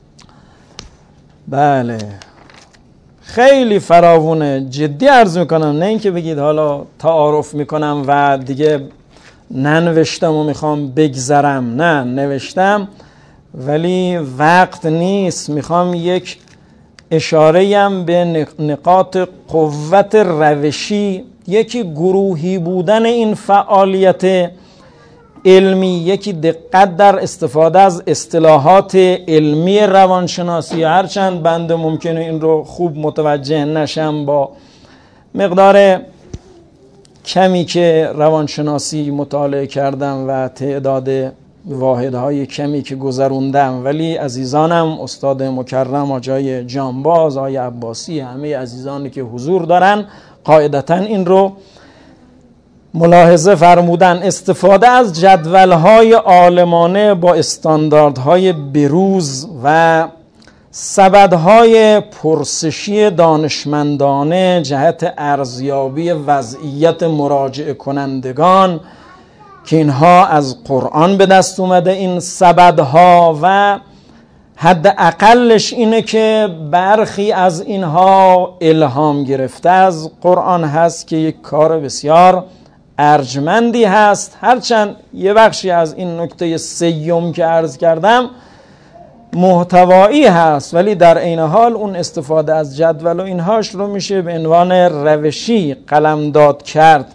بله خیلی فراوونه، جدی عرض میکنم، نه اینکه بگید حالا تعارف میکنم و دیگه ننوشتم و میخوام بگذرم. نه نوشتم ولی وقت نیست. میخوام یک اشاره‌ام به نقاط قوت روشی، یکی گروهی بودن این فعالیت علمی، یکی دقت در استفاده از اصطلاحات علمی روانشناسی. هرچند بنده ممکنه این رو خوب متوجه نشم با مقدار کمی که روانشناسی مطالعه کردم و تعداد واحدهای کمی که گذروندم، ولی عزیزانم استاد مکرم آجای جانباز، آقای عباسی، همه عزیزانی که حضور دارن قاعدتا این رو ملاحظه فرمودن. استفاده از جدولهای عالمانه با استانداردهای بروز و سبدهای پرسشی دانشمندانه جهت ارزیابی وضعیت مراجعه کنندگان که اینها از قرآن به دست اومده، این سبدها، و حد اقلش اینه که برخی از اینها الهام گرفته از قرآن هست که یک کار بسیار ارجمندی هست. هرچند یه بخشی از این نکته سیوم که عرض کردم محتوایی هست، ولی در عین حال اون استفاده از جدول و اینهاش رو میشه به عنوان روشی قلمداد کرد.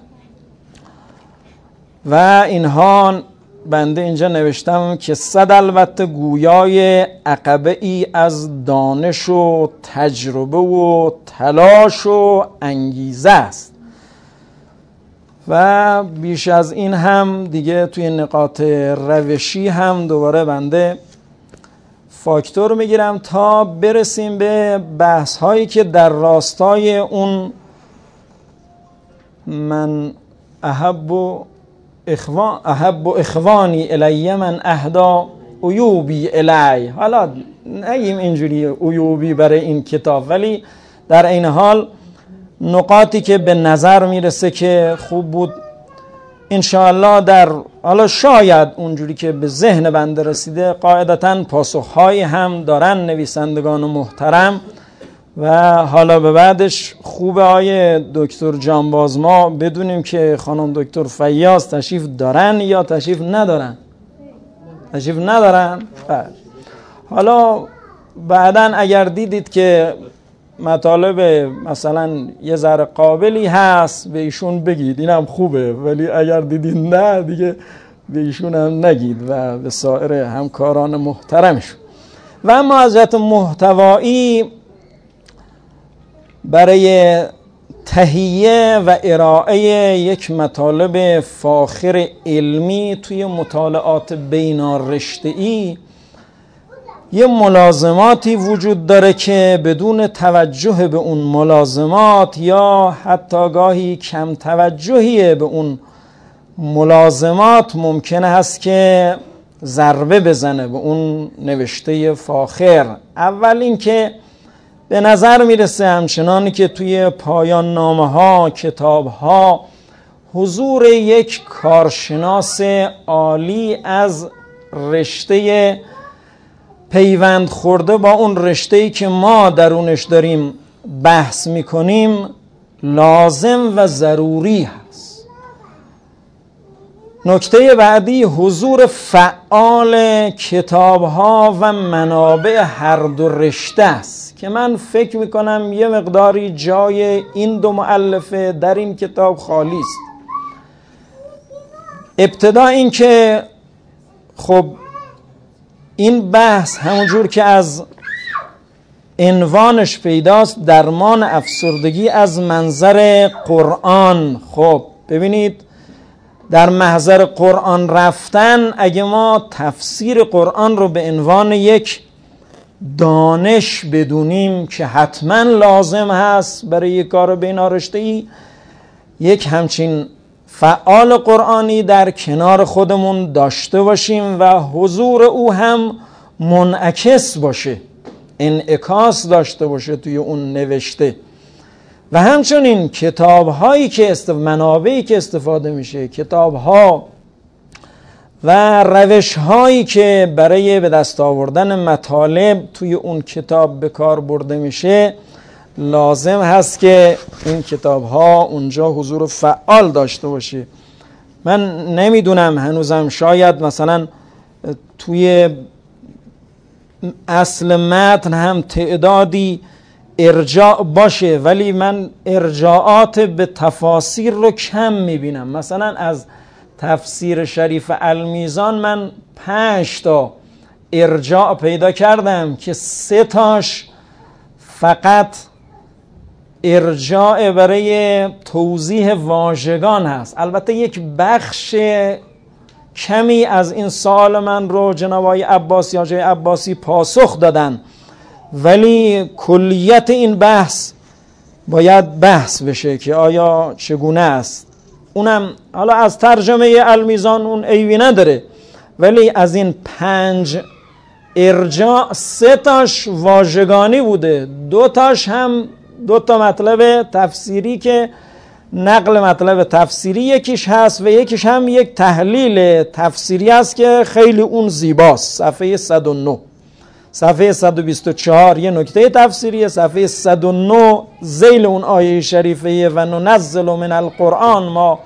و اینها بنده اینجا نوشتم که صد البته گویای عقبه ای از دانش و تجربه و تلاش و انگیزه است و بیش از این هم دیگه توی نقاط روشی هم دوباره بنده فاکتور میگیرم تا برسیم به بحث هایی که در راستای اون من احب و اخوان احب و اخوانی الی من اهدا عیوبی الی. حالا نگیم اینجوری عیوبی برای این کتاب، ولی در این حال نقاطی که به نظر میرسه که خوب بود انشاءالله در حالا شاید اونجوری که به ذهن بنده رسیده، قاعدتاً پاسخهایی هم دارن نویسندگان محترم و حالا به بعدش خوبه آیه دکتر جانباز ما بدونیم که خانم دکتر فیاض تشریف دارن یا تشریف ندارن. تشریف ندارن. بله. حالا بعداً اگر دیدید که مطالب مثلا یه ذره قابلی هست به ایشون بگید، اینم خوبه، ولی اگر دیدید نه دیگه به ایشون هم نگید و به سایر همکاران محترمشون. و اما از جهت محتوایی برای تهیه و ارائه یک مطالب فاخر علمی توی مطالعات بین‌الرشته‌ای یه ملازماتی وجود داره که بدون توجه به اون ملازمات یا حتی گاهی کم توجهی به اون ملازمات ممکنه هست که ضربه بزنه به اون نوشته فاخر. اول اینکه به نظر میرسه همچنانی که توی پایان نامه ها، کتاب ها حضور یک کارشناس عالی از رشته پیوند خورده با اون رشته‌ای که ما درونش داریم بحث میکنیم لازم و ضروری هست. نکته بعدی حضور فعال کتاب‌ها و منابع هر دو رشته است که من فکر میکنم یه مقداری جای این دو مؤلفه در این کتاب خالی است. ابتدا این که خب این بحث همونجور که از عنوانش پیداست، درمان افسردگی از منظر قرآن. خب ببینید در محضر قرآن رفتن، اگه ما تفسیر قرآن رو به عنوان یک دانش بدونیم که حتما لازم هست برای یک کار بینارشته‌ای، یک همچین فعال قرآنی در کنار خودمون داشته باشیم و حضور او هم منعکس باشه، انعکاس داشته باشه توی اون نوشته. و همچنین کتاب هایی که است... منابعی که استفاده میشه، کتاب ها و روش هایی که برای به دست آوردن مطالب توی اون کتاب به کار برده میشه، لازم هست که این کتاب ها اونجا حضور فعال داشته باشه. من نمیدونم هنوزم، شاید مثلا توی اصل متن هم تعدادی ارجاع باشه، ولی من ارجاعات به تفاسیر رو کم میبینم. مثلا از تفسیر شریف المیزان من پنج تا ارجاع پیدا کردم که سه تاش فقط ارجاع برای توضیح واژگان هست. البته یک بخش کمی از این سوال من رو جناب آقای عباسی یا جای عباسی پاسخ دادن، ولی کلیت این بحث باید بحث بشه که آیا چگونه است. اونم حالا از ترجمه المیزان اون عیبی نداره، ولی از این پنج ارجاع سه تاش واژگانی بوده، دو تاش هم دو تا مطلب تفسیری که نقل مطلب تفسیری یکیش هست و یکیش هم یک تحلیل تفسیری هست که خیلی اون زیباست. صفحه صد و نه، صفحه صد و بیست و چهار یه نکته تفسیریه، صفحه صد و نه ذیل اون آیه شریفه و ننزل من القرآن ما،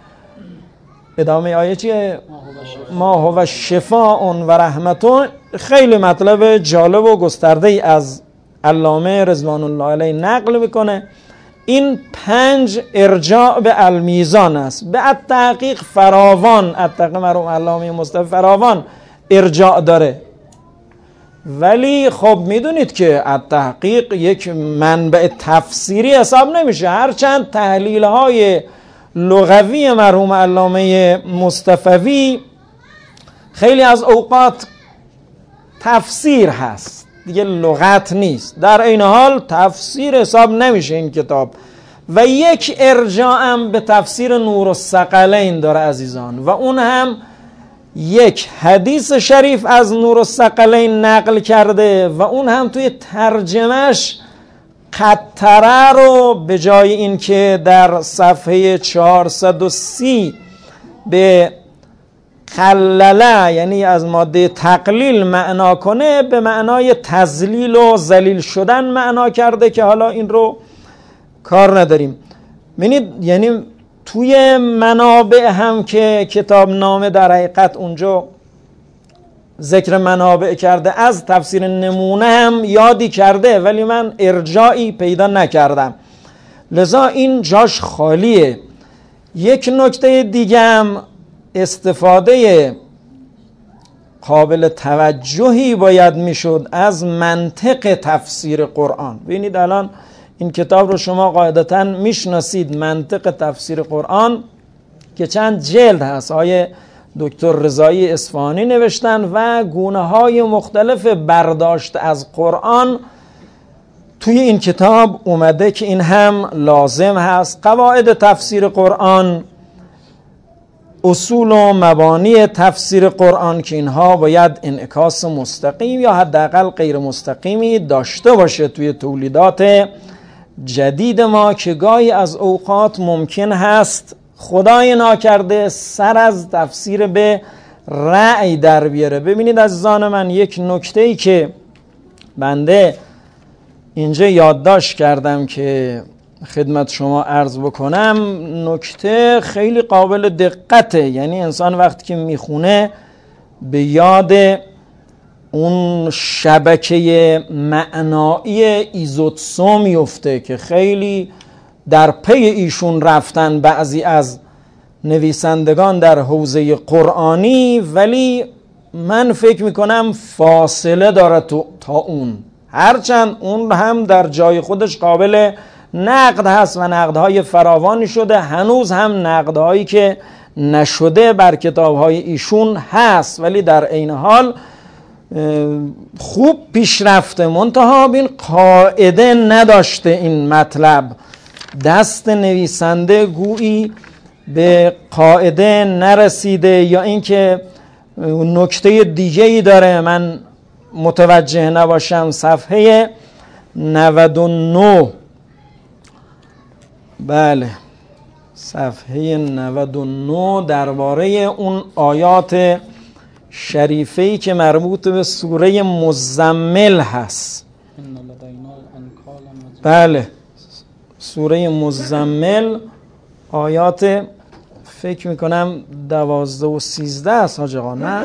ادامه آیه چیه؟ ما هو شفاء و رحمتون. خیلی مطلب جالب و گسترده ای از علامه رضوان الله علیه نقل میکنه. این پنج ارجاع به المیزان است. به التحقیق فراوان، التحقیق مرحوم علامه مصطفی فراوان ارجاع داره، ولی خب میدونید که التحقیق یک منبع تفسیری حساب نمیشه. هرچند تحلیل های لغوی مرحوم علامه مصطفی خیلی از اوقات تفسیر هست، دیگه لغت نیست، در این حال تفسیر حساب نمیشه این کتاب. و یک ارجاع هم به تفسیر نورالثقلین داره عزیزان، و اون هم یک حدیث شریف از نورالثقلین نقل کرده و اون هم توی ترجمهش قطره رو به جای این که در صفحه چهارصد و سی به قلله، یعنی از ماده تقلیل معنا کنه، به معنای تذلیل و ذلیل شدن معنا کرده که حالا این رو کار نداریم. ببینید یعنی توی منابع هم که کتاب نامه در حقیقت اونجا ذکر منابع کرده، از تفسیر نمونه هم یادی کرده، ولی من ارجاعی پیدا نکردم، لذا این جاش خالیه. یک نکته دیگه هم استفاده قابل توجهی باید میشد از منطق تفسیر قرآن. ببینید الان این کتاب رو شما قاعدتاً میشناسید، منطق تفسیر قرآن، که چند جلد هست، آیه دکتر رضایی اصفهانی نوشتن و گونه های مختلف برداشت از قرآن توی این کتاب اومده که این هم لازم هست. قواعد تفسیر قرآن، اصول و مبانی تفسیر قرآن که اینها باید انعکاس مستقیم یا حداقل غیر مستقیمی داشته باشه توی تولیدات جدید ما، که گاهی از اوقات ممکن هست خدای ناکرده سر از تفسیر به رأی در بیاره. ببینید عزیزان من، یک نکته‌ای که بنده اینجا یادداشت کردم که خدمت شما عرض بکنم، نکته خیلی قابل دقته. یعنی انسان وقتی که میخونه به یاد اون شبکه معنایی ایزوتسو میفته که خیلی در پی ایشون رفتن بعضی از نویسندگان در حوزه قرآنی، ولی من فکر میکنم فاصله داره تا اون، هرچند اون هم در جای خودش قابل نقد هست و نقدهای فراوانی شده، هنوز هم نقدهایی که نشده بر کتابهای ایشون هست، ولی در عین حال خوب پیش رفته. منتها این قاعده نداشته این مطلب، دست نویسنده گویی به قاعده نرسیده، یا اینکه نکته دیگه‌ای داره من متوجه نباشم. صفحه نود و نه، بله صفحه نود و نه درباره اون آیات شریفه‌ای که مربوط به سوره مزمل هست. بله سوره مزمل آیات فکر میکنم دوازده و سیزده است حاج آقا، نه؟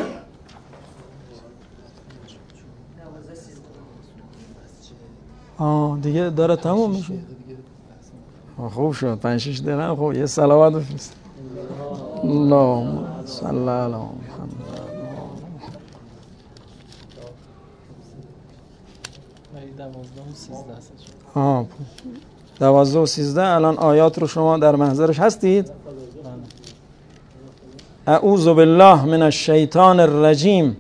آه دیگه داره تموم میشه. خوب شد پنج شش دقیقه. خب یه صلوات بفرست. اللهم صل علی محمد. آه دوازده و سیزده الان آیات رو شما در محضرش هستید؟ اعوذ بالله من الشیطان الرجیم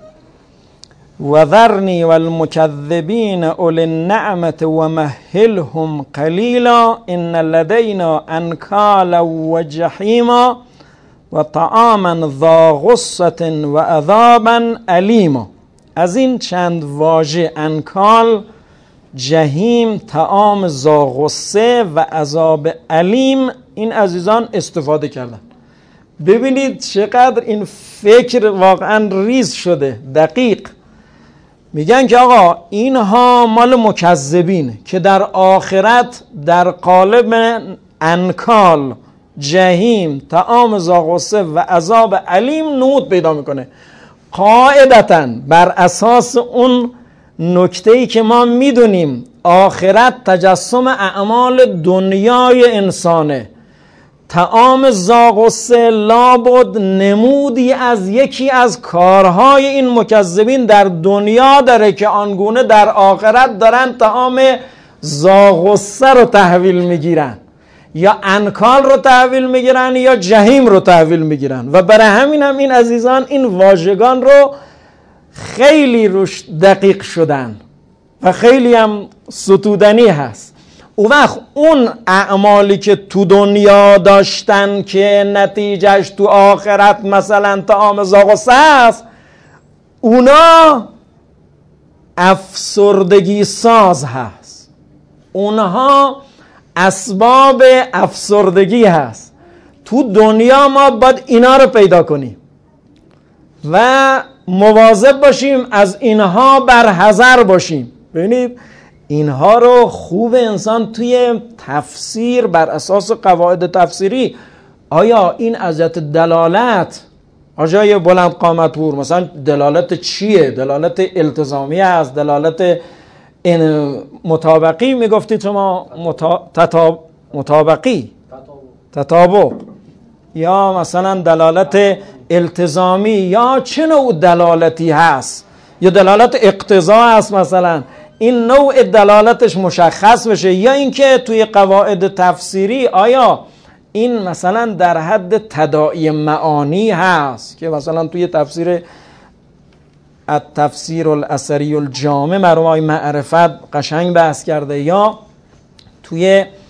و ذرنی والمکذبین اولی النعمة و مهلهم قلیلا ان لدینا انکالا و جحیما و طعاما ذا غصة و عذابا علیما. از این چند واژه انکال، جهیم، طعام ذا غصه و عذاب علیم، این عزیزان استفاده کردن. ببینید چقدر این فکر واقعا ریز شده، دقیق. میگن که آقا اینها مال مکذبین که در آخرت در قالب انکال، جهیم، طعام ذا غصه و عذاب علیم نمود پیدا میکنه. قاعدتاً بر اساس اون نکته‌ای که ما میدونیم آخرت تجسم اعمال دنیای انسانه، طعام ذا غصه لابد نمودی از یکی از کارهای این مکذبین در دنیا داره که آنگونه در آخرت دارن طعام ذا غصه رو تحویل میگیرن، یا انکال رو تحویل میگیرن یا جهیم رو تحویل میگیرن. و برای همین هم این عزیزان این واژگان رو خیلی روش دقیق شدن و خیلی هم ستودنی هست. اون وقت اون اعمالی که تو دنیا داشتن که نتیجهش تو آخرت مثلا طعام ذا غصه است، اونا افسردگی ساز هست، اونها اسباب افسردگی هست. تو دنیا ما باید اینا رو پیدا کنیم و مواظب باشیم، از اینها برحذر باشیم. ببینید اینها رو خوب انسان توی تفسیر بر اساس قواعد تفسیری، آیا این از جهت دلالت آجای بلند قامت پور مثلا دلالت چیه؟ دلالت التزامی است، دلالت این مطابقی میگفتید شما، متا... تطاب... مطابقی تطابق، یا مثلا دلالت التزامی، یا چه نوع دلالتی هست؟ یا دلالت اقتضا هست مثلا، این نوع دلالتش مشخص بشه، یا اینکه توی قواعد تفسیری آیا این مثلا در حد تداعی معانی هست که مثلا توی تفسیر التفسیر الاثری الجامع مرحوم آقای معرفت قشنگ بحث کرده، یا توی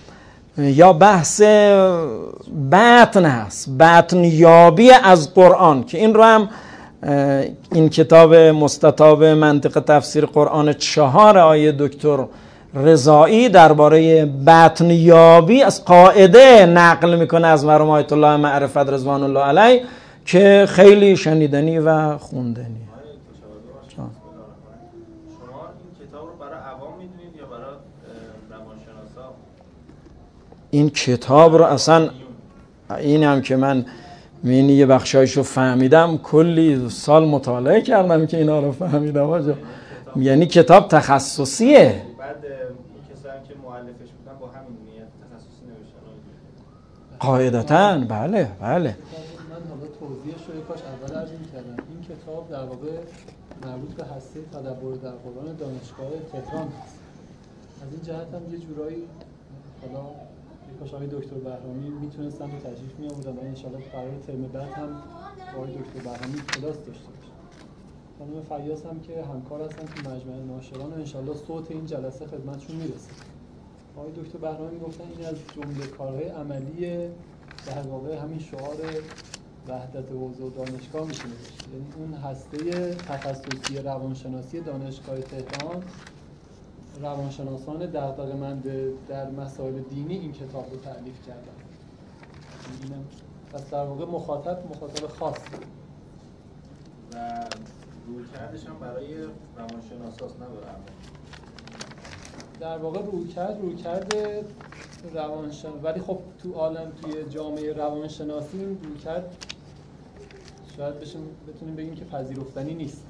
یا بحث بطن هست، بطن یابی از قرآن، که این رو هم این کتاب مستطاب منطق تفسیر قرآن چهار آیه دکتر رضایی درباره بطن یابی از قاعده نقل میکنه از مرحوم آیت الله معرفت رضوان الله علیه که خیلی شنیدنی و خوندنی. شما این کتاب رو برای عوام میدونید یا برای روانشناسا؟ این کتاب رو اصلا، این هم که من مینی یه بخشایش رو فهمیدم، کلی سال مطالعه کردم که اینا رو فهمیدم آجا. یعنی کتاب تخصصیه. بعد کسایی که مؤلفش بودن با همین نیت تخصصی نوشتن قاعدتاً. بله بله. من حالا توضیحش رو کاش اول عرض می‌کردم. این کتاب در واقع مربوط به هسته تدبر در قرآن دانشگاه تهران هست. از این جهت هم یه جورایی حالا کاش آقای دکتر بهرامی میتونستن رو تشریف می‌آوردن و ان شاءالله قرار ترم بعد هم آقای دکتر بهرامی کلاس داشته باشن. خانم فیاض هم که همکار هستن تو مجمع ناشران و ان شاءالله صوت این جلسه خدمتشون میرسه. آقای دکتر بهرامی گفتن این از جمله کارهای عملی در واقع همین شعار وحدت حوزه و دانشگاه میتونه باشه. یعنی اون هسته تخصصی روانشناسی دانشگاه تهران، روانشناسان دغدغه‌مند در مسائل دینی این کتاب رو تألیف کردن. اینم پس در واقع مخاطب مخاطب خاص و رویکردش هم برای روانشناساست، نه برای عوام. در واقع رویکرد رویکرد روانشن، ولی خب تو عالم توی جامعه روانشناسی رویکرد شاید بشیم بتونیم بگیم که پذیرفتنی نیست.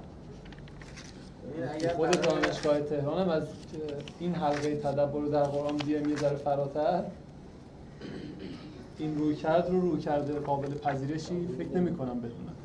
خود دانشگاه تهران هم از این حلقه تدبر در قرآن بیایم یه ذره فراتر، این رویکرد رو رویکرد قابل پذیرشی فکر نمی کنم بدونم.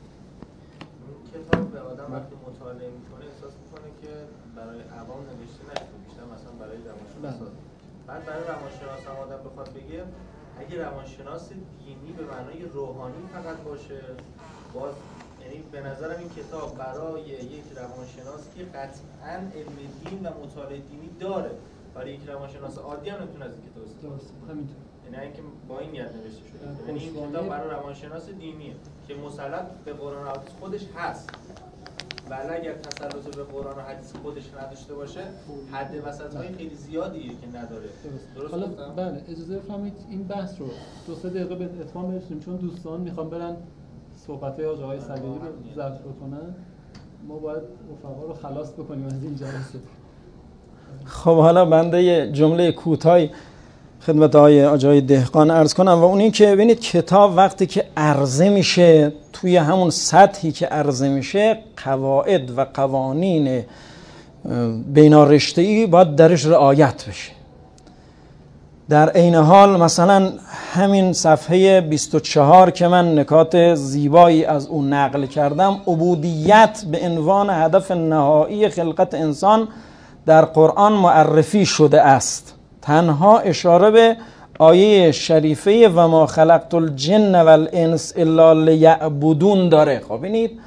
کتاب به آدم وقتی مطالعه میکنه احساس میکنه که برای عوام نوشته نشده، بیشتر مثلا برای روانشناسا. بعد برای روانشناس هم آدم بخواد بگه اگه روانشناس دینی به معنای روحانی فقط باشه، باز یعنی به نظرم این کتاب برای یک روانشناس که قطعاً علم دین و مطالعه دینی داره، برای یک روانشناس عادی هم نمیتونه از این کتاب استفاده کنه. همینطور. یعنی اینکه با این نیت نوشته شده. یعنی این کتاب برای روانشناس دینیه که مسلط به قرآن و حدیث خودش هست. ولی اگر تسلط به قرآن و حدیث خودش نداشته باشه، حد وسط‌های خیلی زیادیه که نداره. درست حالا گفتم؟ بله اجازه بفرمایید این بحث رو دو سه دقیقه به اتمام برسونیم، چون دوستان میخوان برن صحبت‌های آقای سلیمی رو ضبط بکنن. ما باید رفقا رو خلاص بکنیم از این جلسه. خب حالا بنده یه جمله کوتاهی خدمت آقای آجای دهقان عرض کنم و اون این که ببینید کتاب وقتی که عرضه میشه توی همون سطحی که عرضه میشه قواعد و قوانین بینارشته‌ای باید درش رعایت بشه. در عین حال مثلا همین صفحه بیست و چهار که من نکات زیبایی از اون نقل کردم، عبودیت به عنوان هدف نهایی خلقت انسان در قرآن معرفی شده است. تنها اشاره به آیه شریفه و ما خلقت الجن والانس الا لیعبدون داره. خب ببینید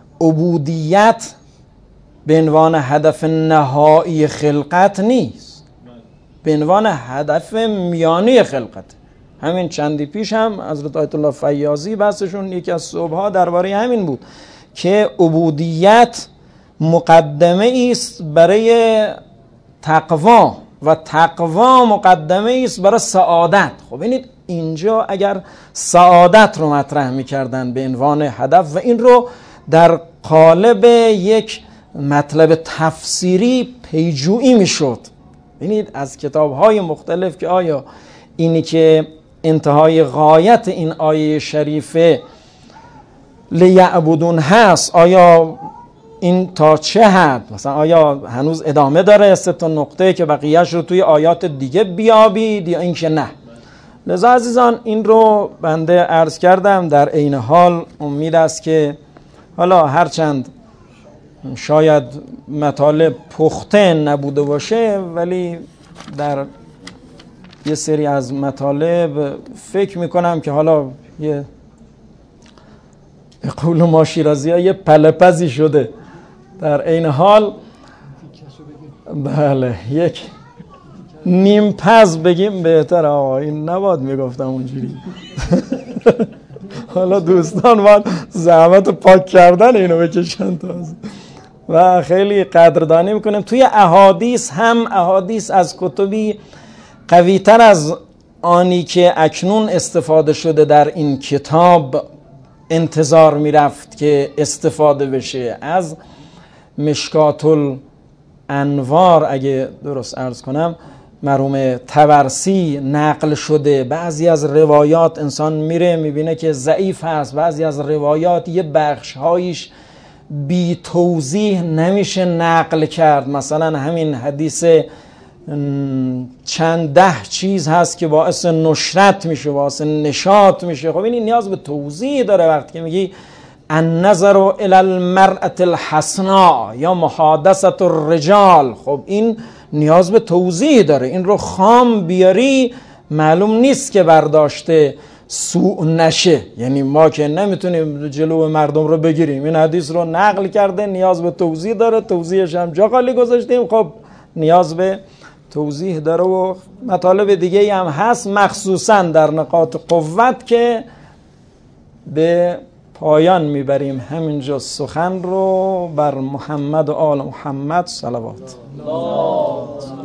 عبودیت به عنوان هدف نهایی خلقت نیست، به عنوان هدف میانی خلقت. همین چندی پیش هم حضرت آیت الله فیاضی بحثشون یکی از صبحها درباره همین بود که عبودیت مقدمه است برای تقوا و تقوا مقدمه است برای سعادت. خب ببینید اینجا اگر سعادت رو مطرح می‌کردن به عنوان هدف و این رو در قالب یک مطلب تفسیری پیجویی میشد. ببینید از کتاب‌های مختلف که آیا اینی که انتهای غایت این آیه شریفه لیعبدون هست، آیا این تا چه حد مثلا آیا هنوز ادامه داره سه تا نقطه که بقیه‌اش رو توی آیات دیگه بیابید یا اینکه نه؟ لذا عزیزان این رو بنده عرض کردم. در عین حال امید است که حالا هرچند شاید مطالب پخته نبوده باشه ولی در یه سری از مطالب فکر میکنم که حالا یه به قول ما شیرازی ها یه پلپزی شده. در این حال بله یک نیم پز بگیم بهتر. آقا این نباید میگفتم اونجوری. حالا دوستان باید زحمت پاک کردن اینو بکشن تازه و خیلی قدردانی میکنیم. توی احادیث هم، احادیث از کتبی قویتر از آنی که اکنون استفاده شده در این کتاب انتظار میرفت که استفاده بشه. از مشکات الانوار اگه درست عرض کنم مرحوم طبرسی نقل شده. بعضی از روایات انسان میره میبینه که ضعیف هست، بعضی از روایات یه بخش هایش بی توضیح نمیشه نقل کرد. مثلا همین حدیث چند ده چیز هست که باعث نشرت میشه، باعث نشاط میشه. خب این نیاز به توضیح داره. وقتی که میگی النظر الی المرأة الحسناء یا محادثة الرجال، خب این نیاز به توضیح داره. این رو خام بیاری معلوم نیست که برداشته سوء نشه. یعنی ما که نمیتونیم جلو مردم رو بگیریم. این حدیث رو نقل کرده، نیاز به توضیح داره، توضیحش هم جا خالی گذاشتیم، خب نیاز به توضیح داره. و مطالب دیگه هم هست مخصوصا در نقاط قوت که به پایان میبریم همینجا سخن رو. بر محمد و آل محمد صلوات.